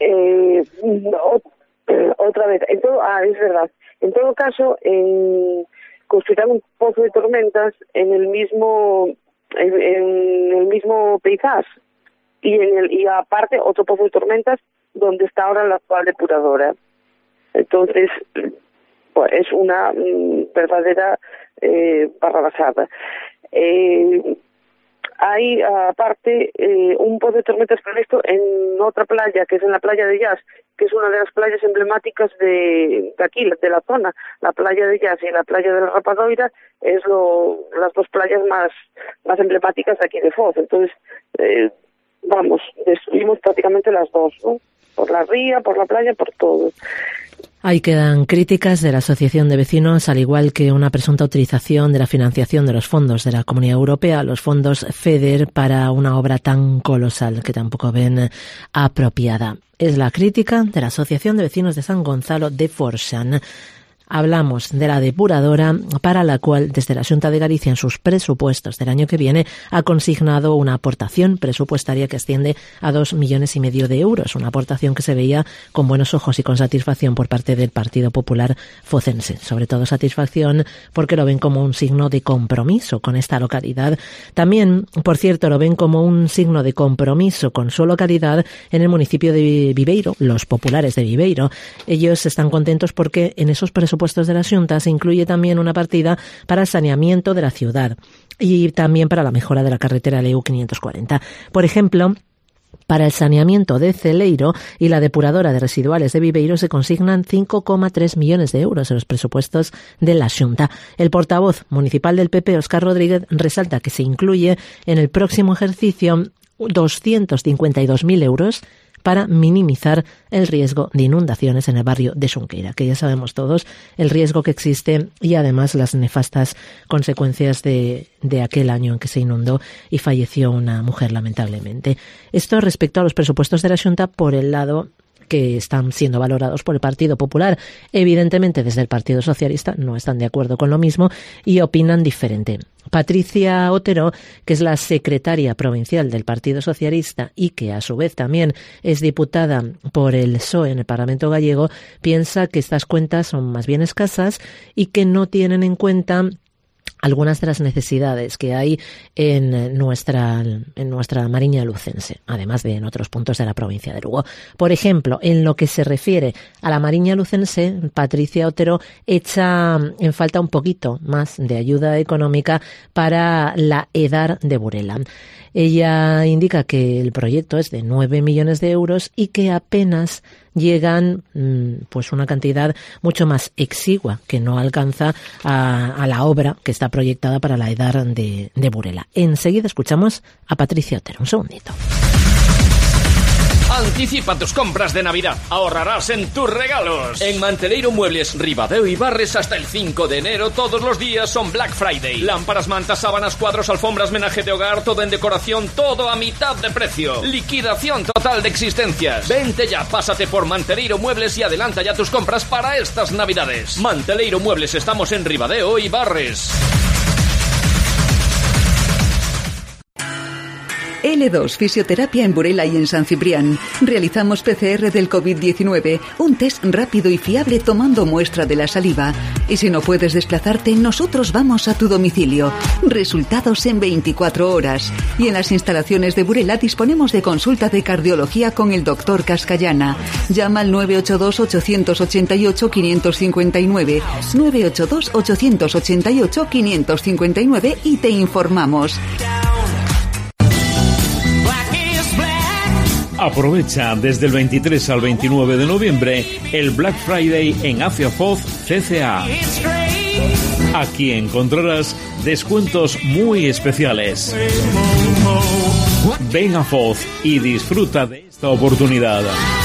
Otra vez, es verdad. En todo caso, construirán un pozo de tormentas en el mismo Peizás y aparte otro pozo de tormentas donde está ahora la actual depuradora. Entonces, pues es una verdadera barrabasada. Hay aparte un pozo de tormentas previsto en otra playa, que es en la playa de Jazz, que es una de las playas emblemáticas de aquí, de la zona. La playa de Jazz y la playa de la Rapadoira es las 2 playas más emblemáticas de aquí de Foz. Entonces, destruimos prácticamente las 2, ¿no? Por la ría, por la playa, por todo. Ahí quedan críticas de la Asociación de Vecinos, al igual que una presunta utilización de la financiación de los fondos de la Comunidad Europea, los fondos FEDER, para una obra tan colosal que tampoco ven apropiada. Es la crítica de la Asociación de Vecinos de San Gonzalo de Foshan. Hablamos de la depuradora, para la cual desde la Xunta de Galicia en sus presupuestos del año que viene ha consignado una aportación presupuestaria que asciende a 2,5 millones de euros, una aportación que se veía con buenos ojos y con satisfacción por parte del Partido Popular focense, sobre todo satisfacción porque lo ven como un signo de compromiso con esta localidad. También, por cierto, lo ven como un signo de compromiso con su localidad en el municipio de Viveiro, los populares de Viveiro. Ellos están contentos porque en esos presupuestos de la Xunta se incluye también una partida para el saneamiento de la ciudad y también para la mejora de la carretera LEU 540. Por ejemplo, para el saneamiento de Celeiro y la depuradora de residuales de Viveiro se consignan 5,3 millones de euros en los presupuestos de la Xunta. El portavoz municipal del PP, Óscar Rodríguez, resalta que se incluye en el próximo ejercicio 252.000 euros para minimizar el riesgo de inundaciones en el barrio de Xunqueira, que ya sabemos todos el riesgo que existe y además las nefastas consecuencias de aquel año en que se inundó y falleció una mujer lamentablemente. Esto respecto a los presupuestos de la Xunta por el lado que están siendo valorados por el Partido Popular. Evidentemente, desde el Partido Socialista no están de acuerdo con lo mismo y opinan diferente. Patricia Otero, que es la secretaria provincial del Partido Socialista y que a su vez también es diputada por el PSOE en el Parlamento gallego, piensa que estas cuentas son más bien escasas y que no tienen en cuenta algunas de las necesidades que hay en nuestra Mariña lucense, además de en otros puntos de la provincia de Lugo. Por ejemplo, en lo que se refiere a la Mariña lucense, Patricia Otero echa en falta un poquito más de ayuda económica para la EDAR de Burela. Ella indica que el proyecto es de 9 millones de euros y que apenas llegan pues una cantidad mucho más exigua que no alcanza a la obra que está proyectada para la EDAR de Burela. Enseguida escuchamos a Patricia Otero. Un segundito. Anticipa tus compras de Navidad. Ahorrarás en tus regalos. En Manteleiro Muebles, Ribadeo y Barres hasta el 5 de enero todos los días son Black Friday. Lámparas, mantas, sábanas, cuadros, alfombras, menaje de hogar, todo en decoración, todo a mitad de precio. Liquidación total de existencias. Vente ya, pásate por Manteleiro Muebles y adelanta ya tus compras para estas Navidades. Manteleiro Muebles, estamos en Ribadeo y Barres. L2, fisioterapia en Burela y en San Ciprián. Realizamos PCR del COVID-19, un test rápido y fiable tomando muestra de la saliva. Y si no puedes desplazarte, nosotros vamos a tu domicilio. Resultados en 24 horas. Y en las instalaciones de Burela disponemos de consulta de cardiología con el doctor Cascallana. Llama al 982-888-559, 982-888-559 y te informamos. Aprovecha desde el 23 al 29 de noviembre el Black Friday en Afiafoz CCA. Aquí encontrarás descuentos muy especiales. Ven a Foz y disfruta de esta oportunidad.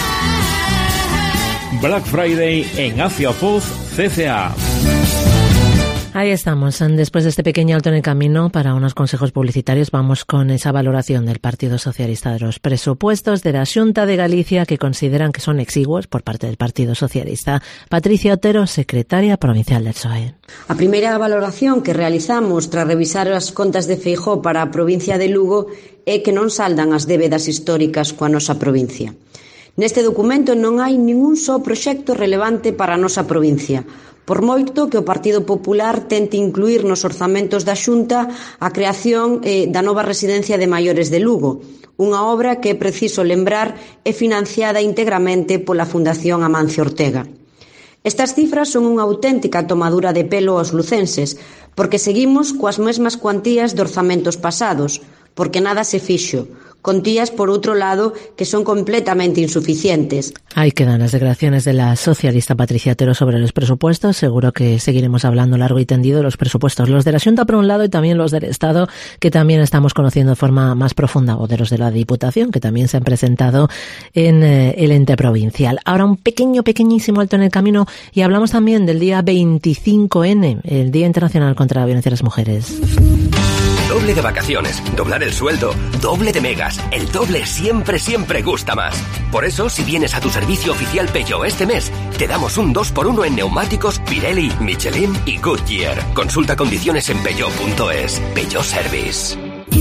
Black Friday en Afiafoz CCA. Ahí estamos. Después de este pequeño alto en el camino para unos consejos publicitarios, vamos con esa valoración del Partido Socialista de los presupuestos de la Xunta de Galicia, que consideran que son exiguos por parte del Partido Socialista. Patricia Otero, secretaria provincial del PSOE. A primeira valoración que realizamos tras revisar as contas de Feijóo para a provincia de Lugo é que non saldan as débedas históricas coa nosa provincia. Neste documento non hai ningún só proxecto relevante para a nosa provincia, por moito que o Partido Popular tente incluir nos orzamentos da Xunta a creación da nova residencia de maiores de Lugo, unha obra que é preciso lembrar é financiada integramente pola Fundación Amancio Ortega. Estas cifras son unha auténtica tomadura de pelo aos lucenses, porque seguimos coas mesmas cuantías de orzamentos pasados, porque nada se fixo, contías, por outro lado, que son completamente insuficientes. Ahí quedan las declaraciones de la socialista Patricia Otero sobre los presupuestos. Seguro que seguiremos hablando largo y tendido de los presupuestos, los de la Xunta por un lado y también los del Estado, que también estamos conociendo de forma más profunda, o de los de la Diputación, que también se han presentado en el ente provincial. Ahora un pequeñísimo alto en el camino y hablamos también del día 25N, el Día Internacional contra la Violencia a las Mujeres. Doble de vacaciones, doblar el sueldo, doble de megas. El doble siempre gusta más. Por eso, si vienes a tu servicio oficial Peugeot este mes, te damos un 2x1 en neumáticos Pirelli, Michelin y Goodyear. Consulta condiciones en peugeot.es. Peugeot Service.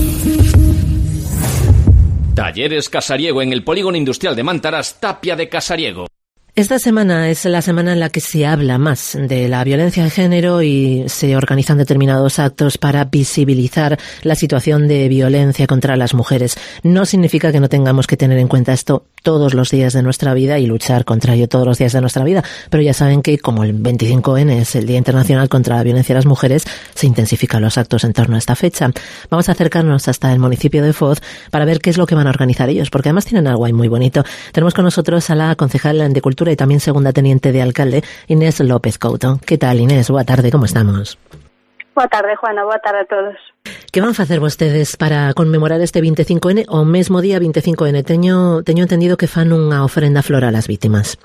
Talleres Casariego en el Polígono Industrial de Mántaras, Tapia de Casariego. Esta semana es la semana en la que se habla más de la violencia de género y se organizan determinados actos para visibilizar la situación de violencia contra las mujeres. No significa que no tengamos que tener en cuenta esto todos los días de nuestra vida y luchar contra ello todos los días de nuestra vida, pero ya saben que como el 25N es el Día Internacional contra la Violencia a las Mujeres, se intensifican los actos en torno a esta fecha. Vamos a acercarnos hasta el municipio de Foz para ver qué es lo que van a organizar ellos, porque además tienen algo ahí muy bonito. Tenemos con nosotros a la concejal de Cultura y también segunda teniente de alcalde, Inés López Couto. ¿Qué tal, Inés? Boa tarde, ¿cómo estamos? Boa tarde, Juana, boa tarde a todos. Que van facer vostedes para conmemorar este 25N o mesmo día 25N? Teño entendido que fan unha ofrenda floral ás vítimas.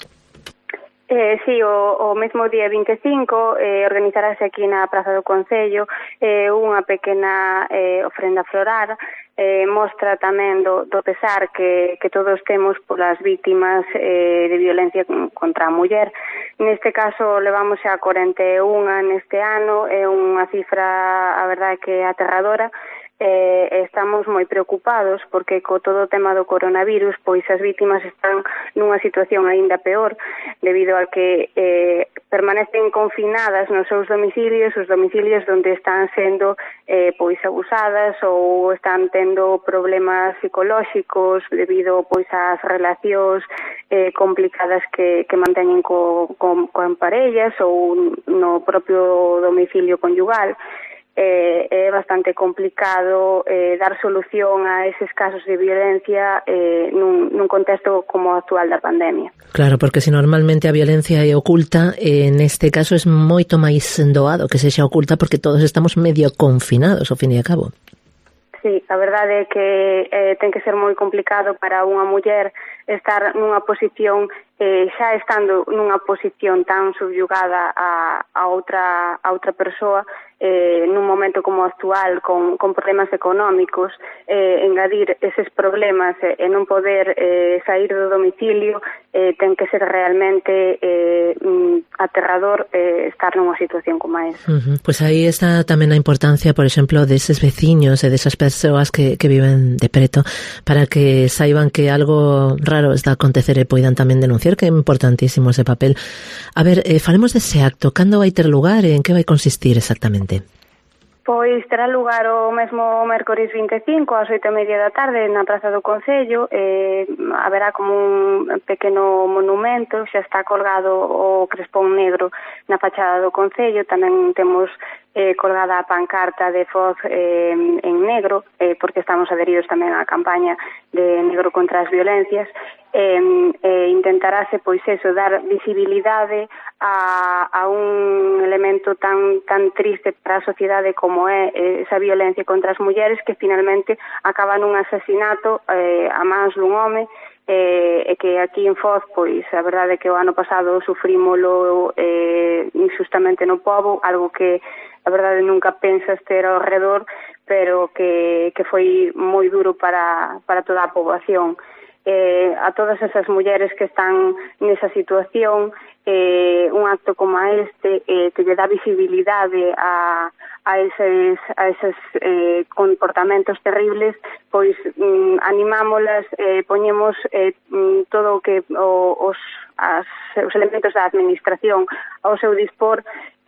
Sí, o mesmo día 25 organizarase aquí na Praza do Concello unha pequena ofrenda floral. Mostra tamén do pesar que todos temos polas vítimas de violencia contra a muller. Neste caso levamos xa 41 neste ano, é unha cifra, a verdade, que é aterradora. Estamos moi preocupados porque co todo o tema do coronavirus, pois as vítimas están nunha situación aínda peor debido a que permanecen confinadas nos seus domicilios, os domicilios onde están sendo pois abusadas ou están tendo problemas psicolóxicos debido pois ás relacións complicadas que manteñen con parellas ou no propio domicilio conyugal. É bastante complicado dar solución a eses casos de violencia nun contexto como o actual da pandemia. Claro, porque se normalmente a violencia é oculta, neste caso é moito máis doado que sexa oculta porque todos estamos medio confinados, ao fin e a cabo. Sí, a verdade é que ten que ser moi complicado para unha muller estar nunha posición, xa estando nunha posición tan subyugada a outra persoa, nun momento como actual con problemas económicos, engadir eses problemas e non poder sair do domicilio ten que ser realmente aterrador estar nunha situación como esa. Pues aí está tamén a importancia, por exemplo, deses veciños e desas persoas que viven de preto, para que saiban que algo raro está a acontecer e poidan tamén denunciar, que é importantísimo ese papel. A ver, falemos dese acto, cando vai ter lugar e en que vai consistir exactamente? Pois terá lugar o mesmo mércores 25 ás 8:30 da tarde na Praza do Concello. Haberá como un pequeno monumento, xa está colgado o crespón negro na fachada do Concello. Tamén temos colgada a pancarta de Foz en negro, porque estamos adheridos tamén á campaña de Negro contra as Violencias. Intentarase, pois eso, dar visibilidade a un elemento tan triste para a sociedade como é esa violencia contra as mulleres, que finalmente acaba nun asasinato a mans dun home, e que aquí en Foz, pois a verdade é que o ano pasado sufrímolo injustamente no pobo, algo que a verdade nunca pensas ter ao redor, pero que foi moi duro para toda a poboación. A todas esas mulleres que están nesa situación, un acto como este que lle dá visibilidade a eses comportamentos terribles, pois animámolas, poñemos todo o que os elementos da administración ao seu dispor,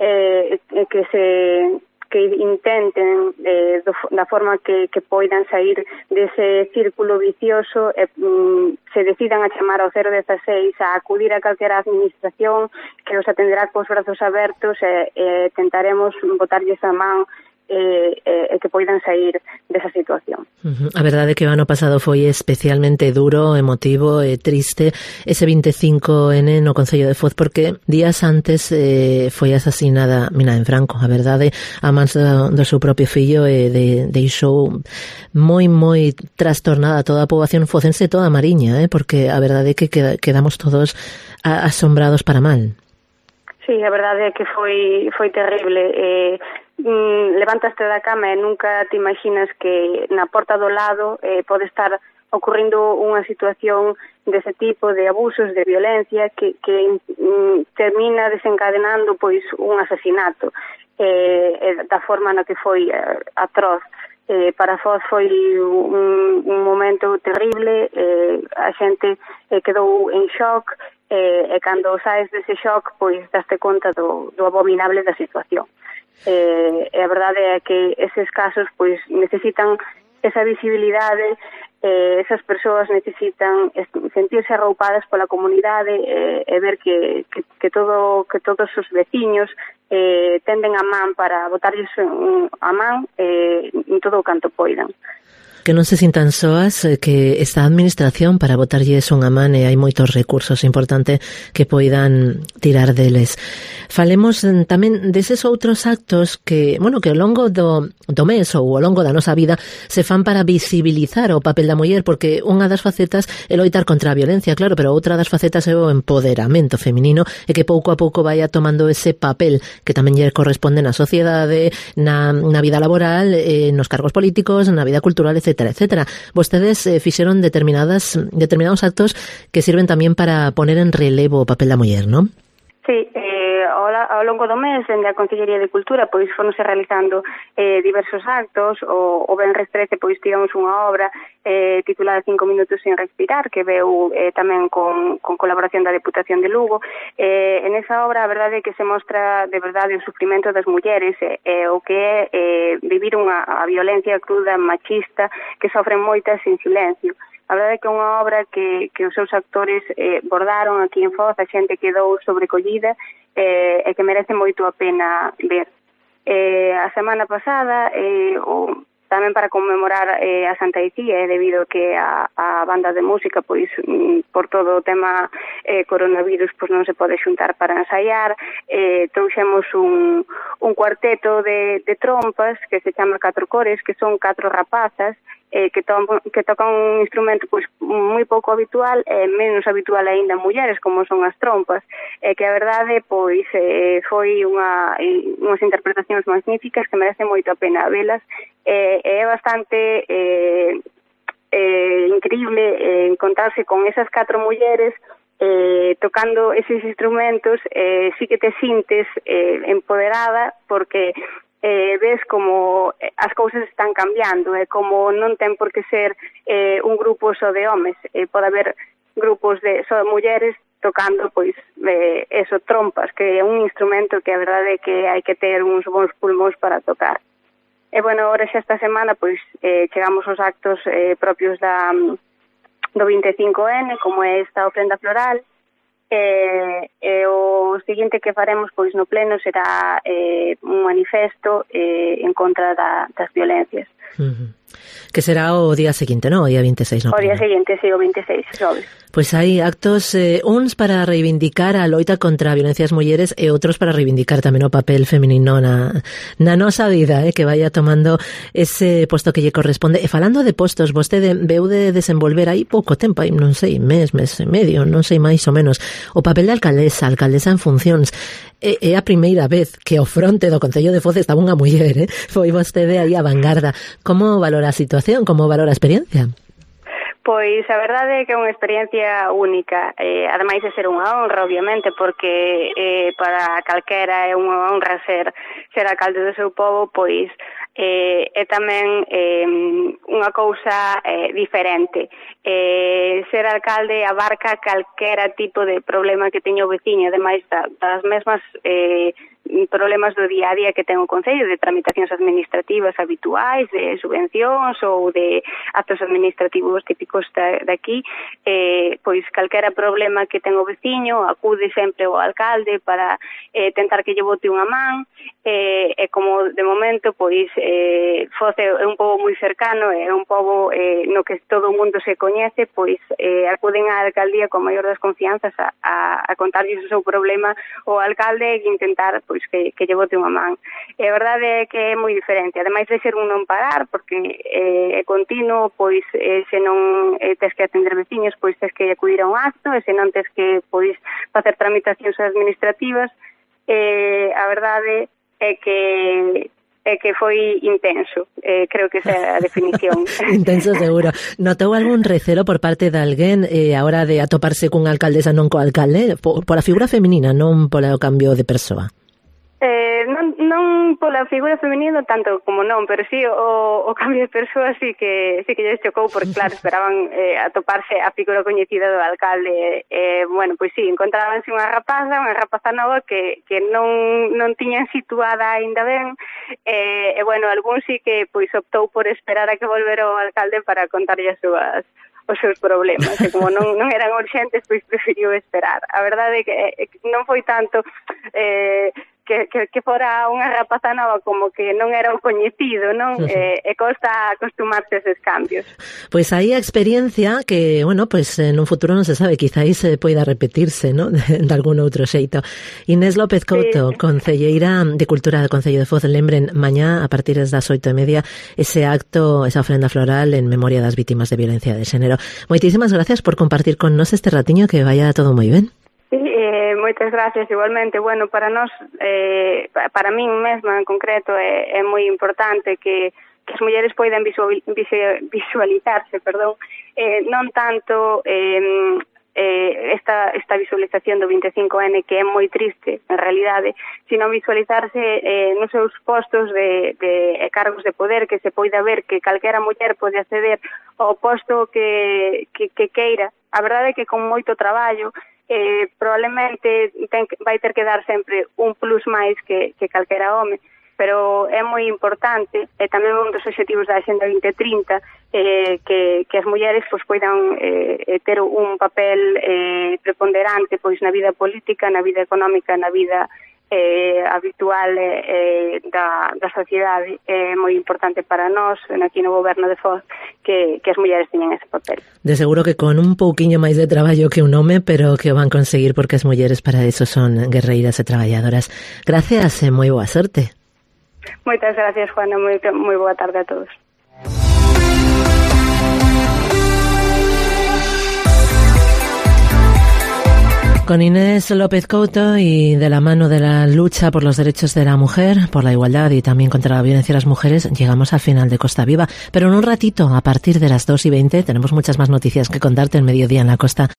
que intenten da forma que poidan sair dese círculo vicioso, se decidan a chamar ao 016, a acudir a calquera administración que os atenderá cos brazos abertos, e tentaremos botarlles a man que poidan sair desa situación. A verdade é que o ano pasado foi especialmente duro, emotivo e triste ese 25N no Concello de Foz, porque días antes foi asasinada Mina en Franco, a verdade, a mans do seu propio fillo, e deixou moi trastornada toda a poboación focense, toda a Mariña, porque a verdade é que quedamos todos asombrados para mal. Sí, a verdade é que foi terrible. Levantaste da cama e nunca te imaginas que na porta do lado pode estar ocurrindo unha situación dese tipo de abusos, de violencia que termina desencadenando pois un asasinato da forma na que foi atroz. Para Foz foi un momento terrible, a xente quedou en shock, e cando saes dese shock pois daste conta do abominable da situación. E a verdade é que eses casos pois necesitan esa visibilidade, esas persoas necesitan sentirse arroupadas pola comunidade, e ver que todos os veciños tenden a man para botarlles a man en todo o canto poidan. Que non se sintan soas, que esta administración para botarlles unha man, e hai moitos recursos, importante que poidan tirar deles. Falemos tamén deses outros actos que, que ao longo do mes ou ao longo da nosa vida se fan para visibilizar o papel da muller, porque unha das facetas é loitar contra a violencia, claro, pero outra das facetas é o empoderamento feminino, e que pouco a pouco vai tomando ese papel que tamén lle corresponde na sociedade, na vida laboral, nos cargos políticos, na vida cultural, etcétera. Vostedes fixeron determinados actos que sirven tamén para poner en relevo o papel da muller, non? Sí, ao longo do mes, dende a Consellería de Cultura, pois fonose realizando diversos actos. O Venres 13, pois tivemos unha obra titulada 5 minutos sin respirar, que veu tamén con colaboración da Deputación de Lugo. En esa obra, a verdade é que se mostra de verdade o sufrimento das mulleres, o que é vivir a violencia cruda, machista, que sofren moitas en silencio. A verdade é que é unha obra que os seus actores bordaron aquí en Foz, a xente quedou sobrecollida, e que merece moito a pena ver. A semana pasada, tamén para conmemorar a Santa Icía, debido que a banda de música, pois por todo o tema coronavirus, pois non se pode xuntar para ensaiar, trouxemos un cuarteto de trompas que se chama 4 cores, que son 4 rapazas, que tocan un instrumento pois moi pouco habitual, menos habitual aínda en mulleres, como son as trompas, que a verdade pois foi unhas interpretacións magníficas que merece moito a pena velas. É bastante increíble encontrarse con esas 4 mulleres tocando esos instrumentos. Sí que te sintes empoderada, porque ves como as cousas están cambiando, como non ten por que ser un grupo só de homes, pode haber grupos só de mulleres tocando pois trompas, que é un instrumento que a verdade é que hai que ter uns bons pulmóns para tocar. E bueno, ahora xa esta semana pois chegamos aos actos propios do 25N, como é esta ofrenda floral. O seguinte que faremos pois no pleno será un manifesto en contra das violencias. Que será o día seguinte, non? O día 26, non? O día seguinte, sí, o 26, xoves. Pois hai actos, uns para reivindicar a loita contra a violencia das mulleres e outros para reivindicar tamén o papel feminino na nosa vida, que vaya tomando ese posto que lle corresponde. E falando de postos, vostede veu de desenvolver aí pouco tempo, aí non sei, mes e medio, non sei máis ou menos, o papel de alcaldesa en funcións. É a primeira vez que ao fronte do Concello de Foz estaba unha muller, foi vostede aí a vanguarda. Como valora a situación, como valora a experiencia? Pois a verdade é que é unha experiencia única, ademais de ser unha honra, obviamente, porque para calquera é unha honra ser alcalde do seu povo, pois é tamén unha cousa diferente. Ser alcalde abarca calquera tipo de problema que teña o veciño, ademais das mesmas problemas do día a día que ten o Concello, de tramitacións administrativas habituais, de subvencións ou de actos administrativos típicos daqui, pois calquera problema que ten o veciño acude sempre ao alcalde para tentar que lle bote unha man, e como de momento pois Foz é un pobo moi cercano, é un pobo no que todo o mundo se coñece, pois acuden á alcaldía con maior das confianzas a contarlles o seu problema ao alcalde e intentar pois que lle bote unha man. E a verdade é que é moi diferente, ademais de ser un non parar, porque é continuo, pois se non tes que atender veciños, pois tes que acudir a un acto, e se non tes que pois facer tramitacións administrativas. A verdade é que foi intenso, creo que esa é a definición. Intenso seguro. Notou algún recelo por parte de alguén a hora de atoparse cunha alcaldesa non co alcalde? Por a figura feminina, non polo cambio de persoa? Non pola figura femenina tanto como non, pero sí o cambio de persoa sí que lles chocou, porque claro, esperaban atoparse a figura coñecida do alcalde. Bueno, pois sí, encontrábanse unha rapaza nova que non tiñan situada aínda ben, e bueno, algún sí que pois optou por esperar a que volvera o alcalde para contarlle os seus problemas, e como non eran urxentes, pois preferiu esperar. A verdade é que non foi tanto que fora unha rapaza nova como que non era o coñecido, non? E costa acostumarse a eses cambios. Pois aí a experiencia que, bueno, pois en un futuro non se sabe, quizáis poida repetirse, non? De algún outro xeito. Inés López Couto, sí, concelleira de Cultura do Concello de Foz, lembren, mañá a partir das 8:30 ese acto, esa ofrenda floral en memoria das vítimas de violencia de xénero. Moitísimas gracias por compartir con nos este ratiño, que vaya todo moi ben. Sí, moitas gracias, igualmente. Bueno, para nós, para min mesma en concreto, é moi importante que as mulleres poidan visualizarse, non tanto esta visualización do 25N, que é moi triste, en realidade, sino visualizarse nos seus postos de cargos de poder, que se poida ver que calquera muller pode acceder ao posto que queira. A verdade é que con moito traballo, probablemente vai ter que dar sempre un plus máis que calquera home, pero é moi importante, e tamén un dos obxectivos da Axenda 2030, que as mulleres pois poidan ter un papel preponderante pois na vida política, na vida económica, na vida habitual da sociedade. É moi importante para nós, aquí no goberno de Foz, que as mulleres teñan ese papel. De seguro que con un pouquiño máis de traballo que un home, pero que o van conseguir, porque as mulleres para eso son guerreiras e traballadoras. Gracias e moi boa sorte. Moitas gracias, Juana, moi boa tarde a todos. Con Inés López Couto y de la mano de la lucha por los derechos de la mujer, por la igualdad y también contra la violencia de las mujeres, llegamos al final de Costa Viva. Pero en un ratito, a partir de las 2:20, tenemos muchas más noticias que contarte en Mediodía en la Costa.